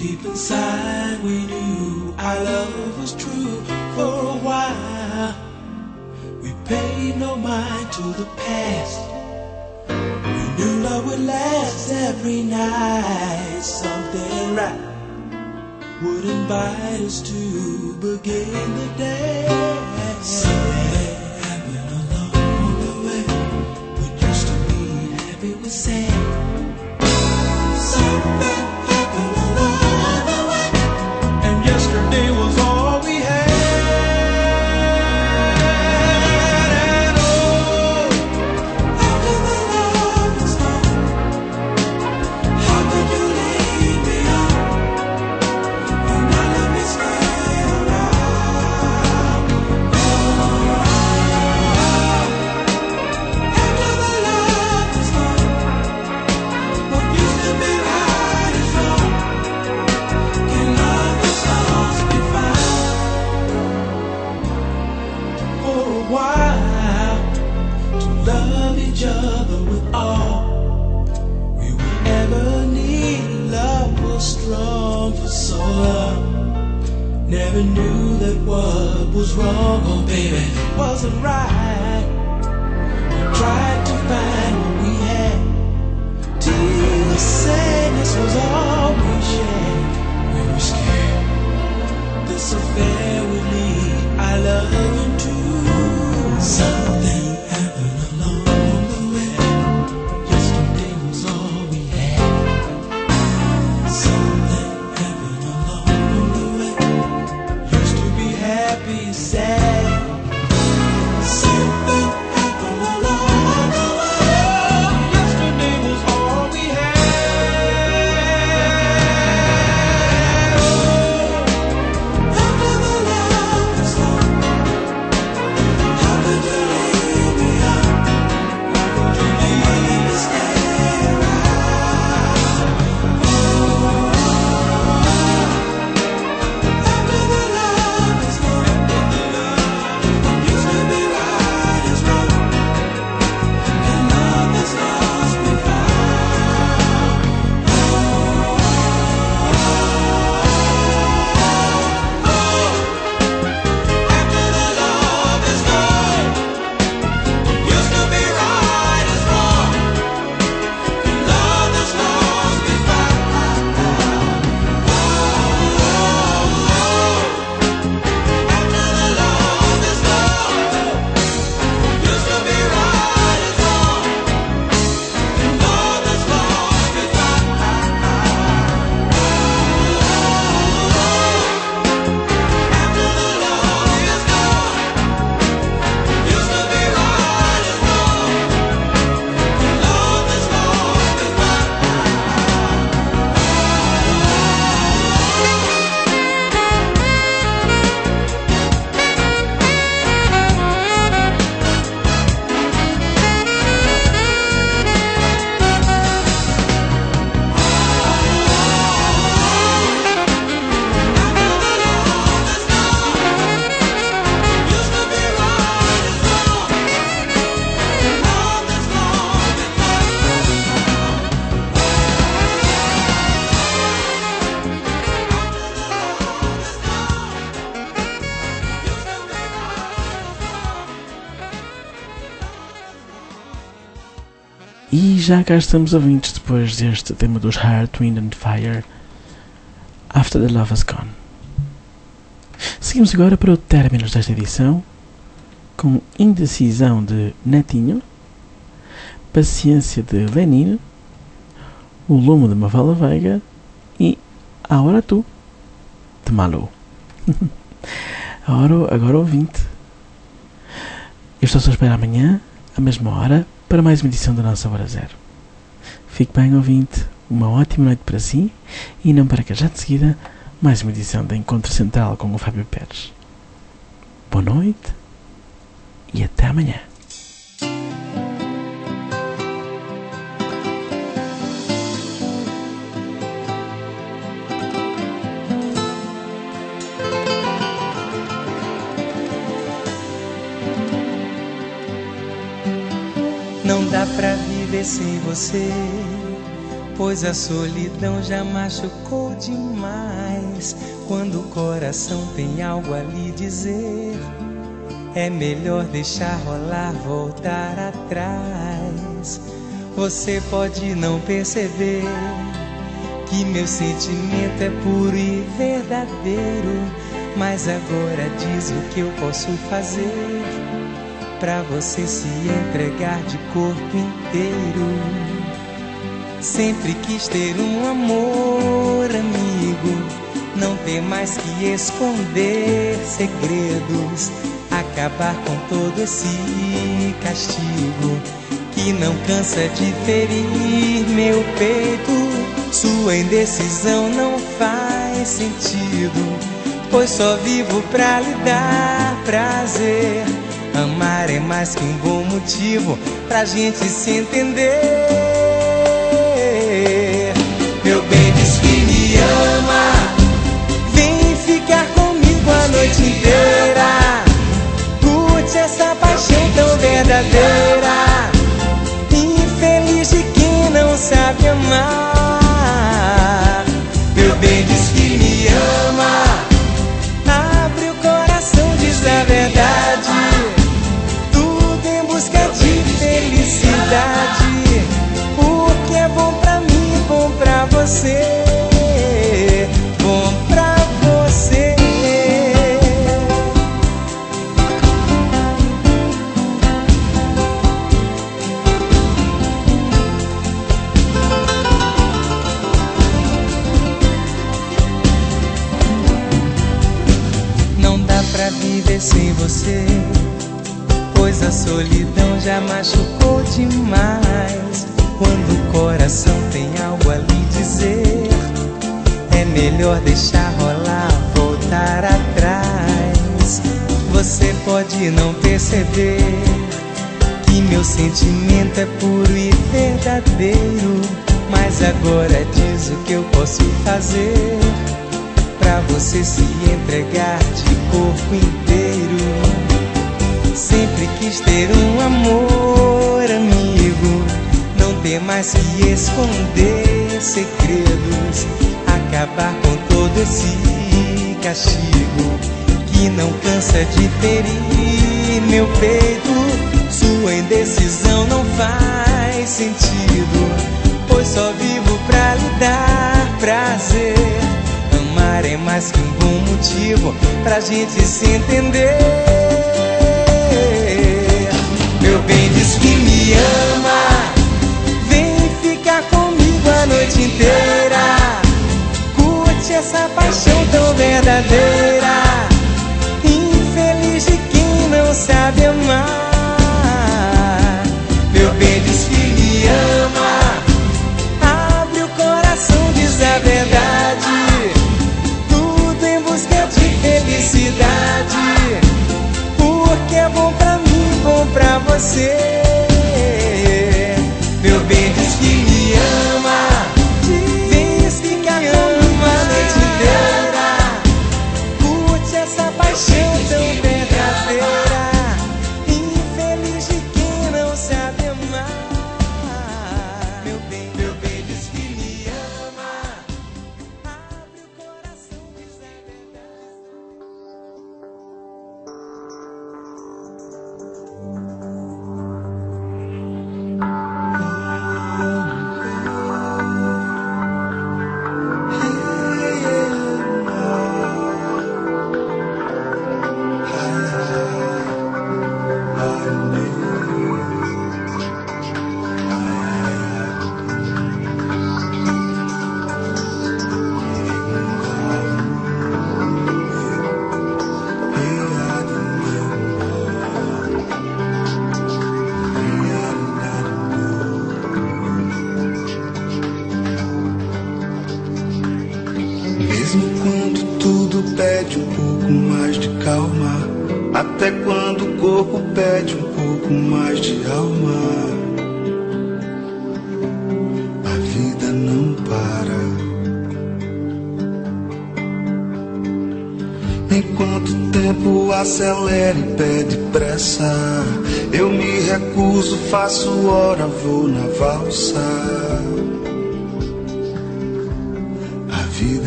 Deep inside we knew our love was true. For a while we paid no mind to the past. We knew love would last every night. Something right would invite us to begin the day. Something happened along the way. What used to be happy was sad. Something happened along the way, and yesterday was all we had. And oh, how could the love was gone? How could you leave me on? And not let me stay around. Oh, after the love was gone, what used to be right is wrong. Can love that's lost be found? For a while, to love each other with all we would ever need. Love was strong for so long. Never knew that what was wrong, oh baby, wasn't right. We tried to find what we had, till the sadness was all we shared. We were scared this affair would lead our love into something happened along the way. Yesterday was all we had. Something happened along the way. Used to be happy, sad. Something happened along the way. Yesterday was all we had. After the love was gone, how could you leave me on? How could you leave me stay around? After the love is gone, what used to be right is wrong, and love that's lost we found. After the love is gone, what used to be right is wrong, and love that's lost we found. After the love is gone, what used to be right is wrong, and love that's lost we found. After the love is gone, what used to be right is wrong, and love that's lost we found. E já cá estamos ouvintes depois deste tema dos Heart, Wind and Fire, After the Love Has Gone. Seguimos agora para o término desta edição com Indecisão de Netinho, Paciência de Lenin, O Lume de Mafalda Veiga e Agora Tu de Malou. Agora ouvinte, eu estou só a esperar amanhã, à mesma hora, para mais uma edição da nossa Hora Zero. Fique bem, ouvinte, uma ótima noite para si e não perca já de seguida mais uma edição da Encontro Central com o Fábio Pérez. Boa noite e até amanhã. Não dá pra viver sem você, pois a solidão já machucou demais. Quando o coração tem algo a lhe dizer, é melhor deixar rolar, voltar atrás. Você pode não perceber que meu sentimento é puro e verdadeiro, mas agora diz o que eu posso fazer pra você se entregar de corpo inteiro. Sempre quis ter um amor amigo, não ter mais que esconder segredos, acabar com todo esse castigo que não cansa de ferir meu peito. Sua indecisão não faz sentido, pois só vivo pra lhe dar prazer. Amar é mais que um bom motivo pra gente se entender. Meu bem diz que me ama, vem ficar comigo a noite inteira. Curte essa paixão tão verdadeira, infeliz de quem não sabe amar. Meu bem diz que me ama, abre o coração, diz a verdade, tudo em busca de felicidade, porque é bom pra mim, bom pra você, bom pra você. Não dá pra viver sem você, pois a solidão já machucou demais. Quando o coração tem algo a lhe dizer, é melhor deixar rolar, voltar atrás. Você pode não perceber que meu sentimento é puro e verdadeiro, mas agora diz o que eu posso fazer pra você se entregar de corpo inteiro. Sempre quis ter um amor amigo, não ter mais que esconder segredos, acabar com todo esse castigo que não cansa de ferir meu peito. Sua indecisão não faz sentido, pois só vivo pra lhe dar prazer. Amar é mais que um bom motivo pra gente se entender. Meu bem diz que me ama, vem ficar comigo a noite inteira. Curte essa paixão tão verdadeira, infeliz de quem não sabe amar. Meu bem diz que me ama, abre o coração, diz a verdade, tudo em busca de felicidade, porque é bom pra mim, bom pra você. Meu bem diz que me ama, diz que me ama a noite inteira. Curte essa paixão tão verdadeira, infeliz de quem não sabe amar. Meu bem diz que me ama, abre o coração, diz a verdade. Mesmo quando tudo pede um pouco mais de calma, até quando o corpo pede um pouco mais de alma, a vida não para. Enquanto o tempo acelera e pede pressa, eu me recuso, faço hora, vou na valsa.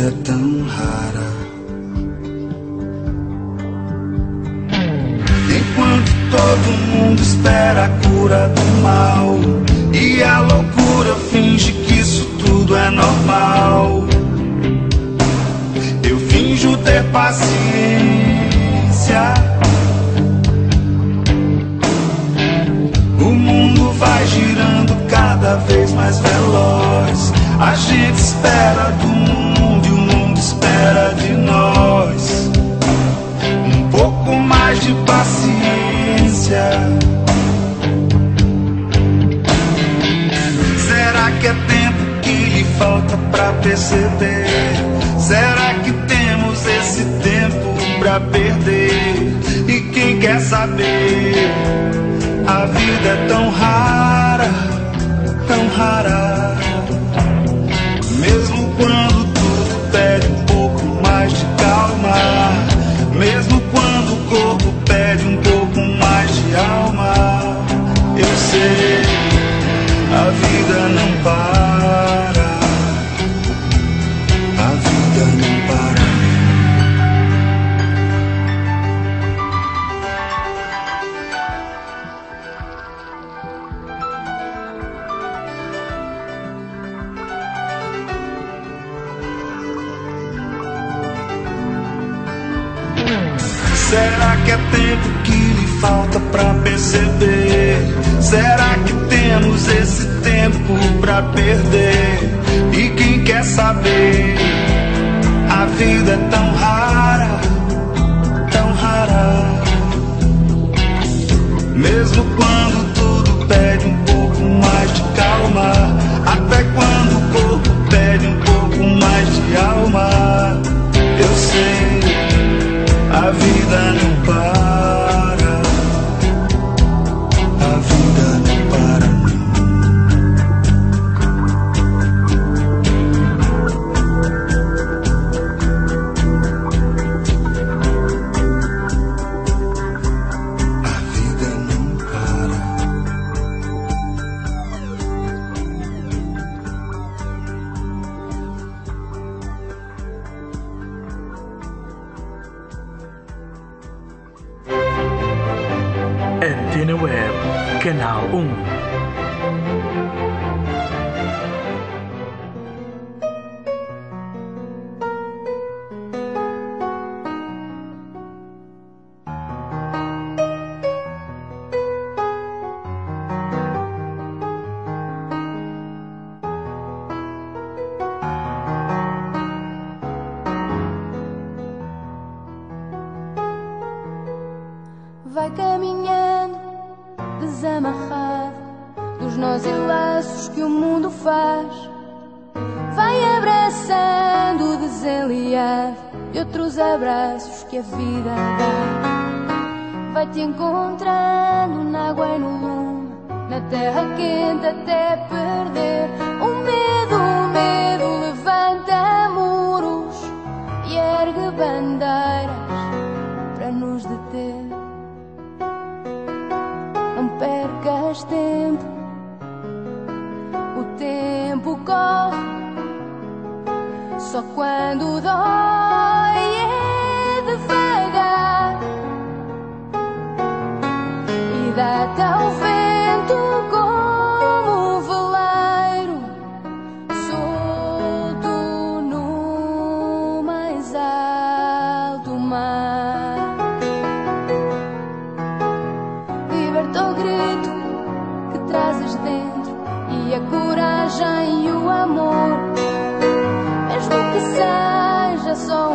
é tão rara. Enquanto todo mundo espera a cura do mal e a loucura finge que isso tudo é normal, eu finjo ter paciência. O mundo vai girando cada vez mais veloz. A gente espera do mundo e o mundo espera de nós. Um pouco mais de paciência. Será que é tempo que lhe falta pra perceber? Será que temos esse tempo pra perder? E quem quer saber? A vida é tão rara, tão rara. Mesmo quando tudo pede um pouco mais de calma, mesmo quando o corpo pede um pouco mais de alma, eu sei, a vida não para, a vida não para. Será que é tempo que lhe falta pra perceber? Será que temos esse tempo pra perder? E quem quer saber? A vida é tão rara, tão rara. Mesmo quando tudo pede um pouco mais de calma, até quando o corpo pede um pouco mais de alma, eu sei, a vida não para, a vida não para. A vida não para. Antena Web, Canal 1. Vai caminhando, desamarrado dos nós e laços que o mundo faz. Vai abraçando o desenliado de outros abraços que a vida dá. Vai-te encontrando na água e no lume, na terra quente até perder o medo levanta muros e ergue bandeiras para nos deter. Não percas tempo, o tempo corre, só quando dói é devagar. E dá-te ao vento como um veleiro, solto no mais alto mar. Liberta o grito que trazes dentro e a coragem e o amor, mesmo que seja só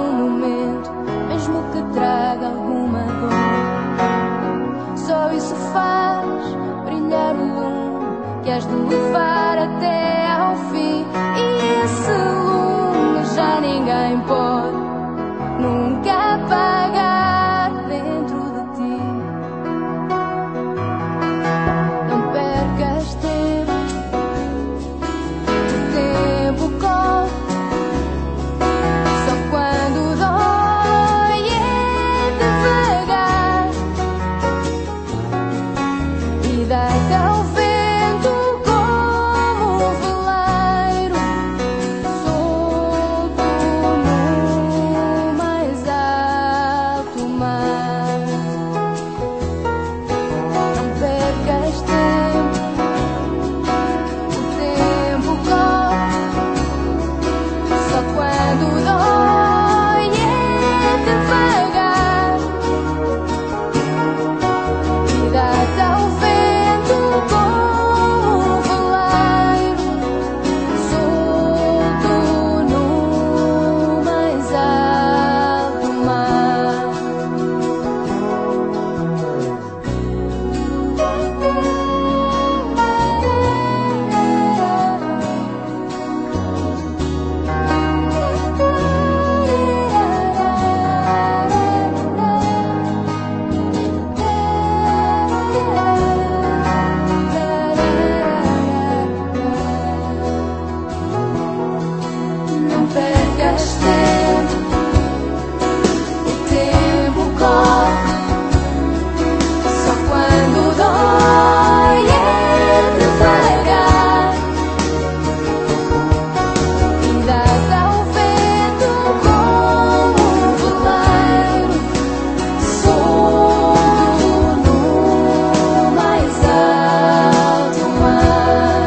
percas tempo, o tempo corre. Só quando dói é devagar e dás ao vento como um veleiro solto no mais alto mar.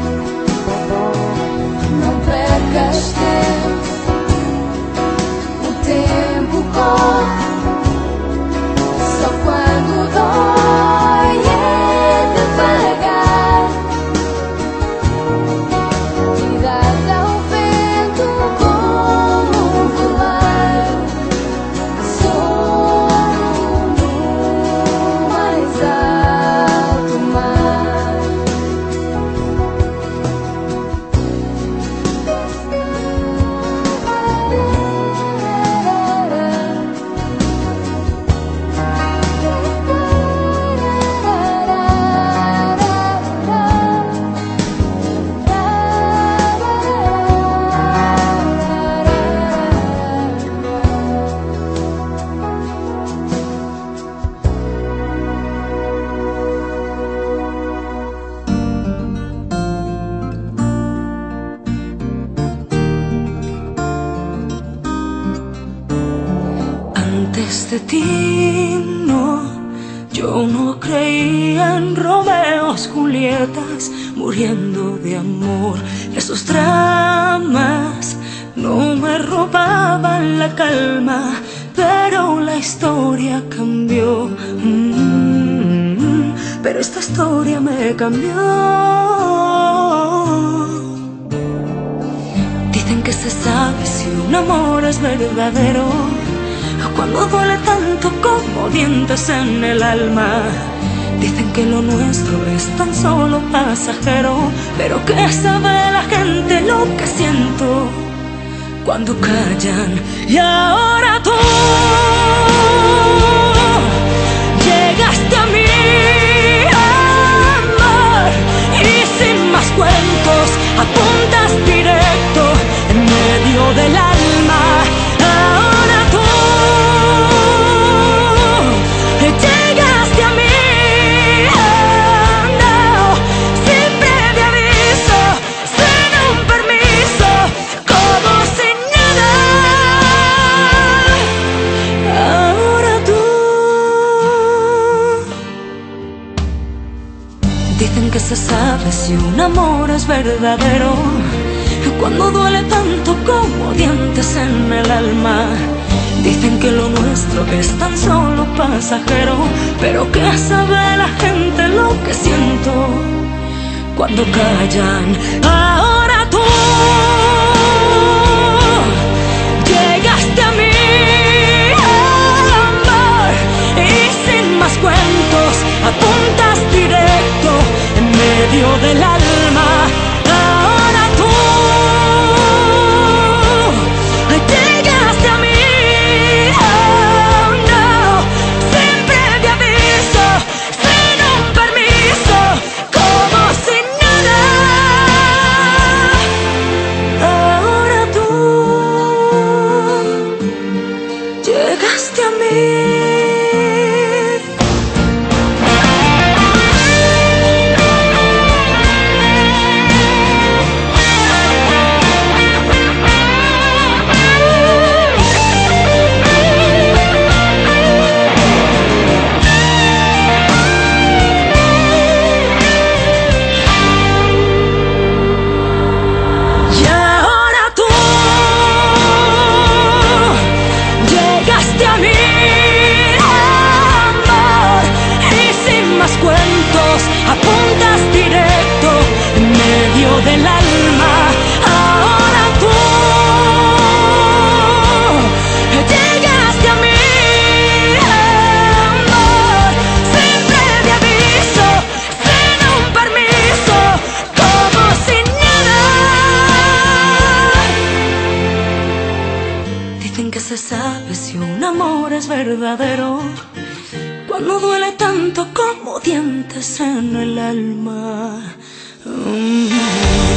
Não percas tempo, o tempo corre. Só quando dói é devagar e dás ao vento como um veleiro solto no mais alto mar. Antes de ti, no, yo no creía en Romeos, Julietas, muriendo de amor. Esos dramas no me robaban la calma, pero la historia cambió. Pero esta historia me cambió. Dicen que se sabe si un amor es verdadero cuando duele tanto como dientes en el alma. Dicen que lo nuestro es tan solo pasajero, pero ¿qué sabe la gente lo que siento cuando callan? Y ahora tú llegaste a mí, amor, y sin más cuentos apuntas directo en medio del alma. Ahora tú llegaste a mí, no, sin previo aviso, sin un permiso, como sin nada. Ahora tú. Dicen que se sabe si un amor es verdadero cuando duele tanto como dientes en el alma. Dicen que lo nuestro es tan solo pasajero, pero ¿qué sabe la gente lo que siento cuando callan? Ahora tú llegaste a mí, amor, y sin más cuentos apuntas directo en medio del alma. Ahora tú llegaste a mí, llegaste a mí. Apuntas directo en medio del alma. Ahora tú llegaste a mí, amor, sin previo aviso, sin un permiso, como sin nada. Dicen que se sabe si un amor es verdadero cuando duele tanto como dientes en el alma.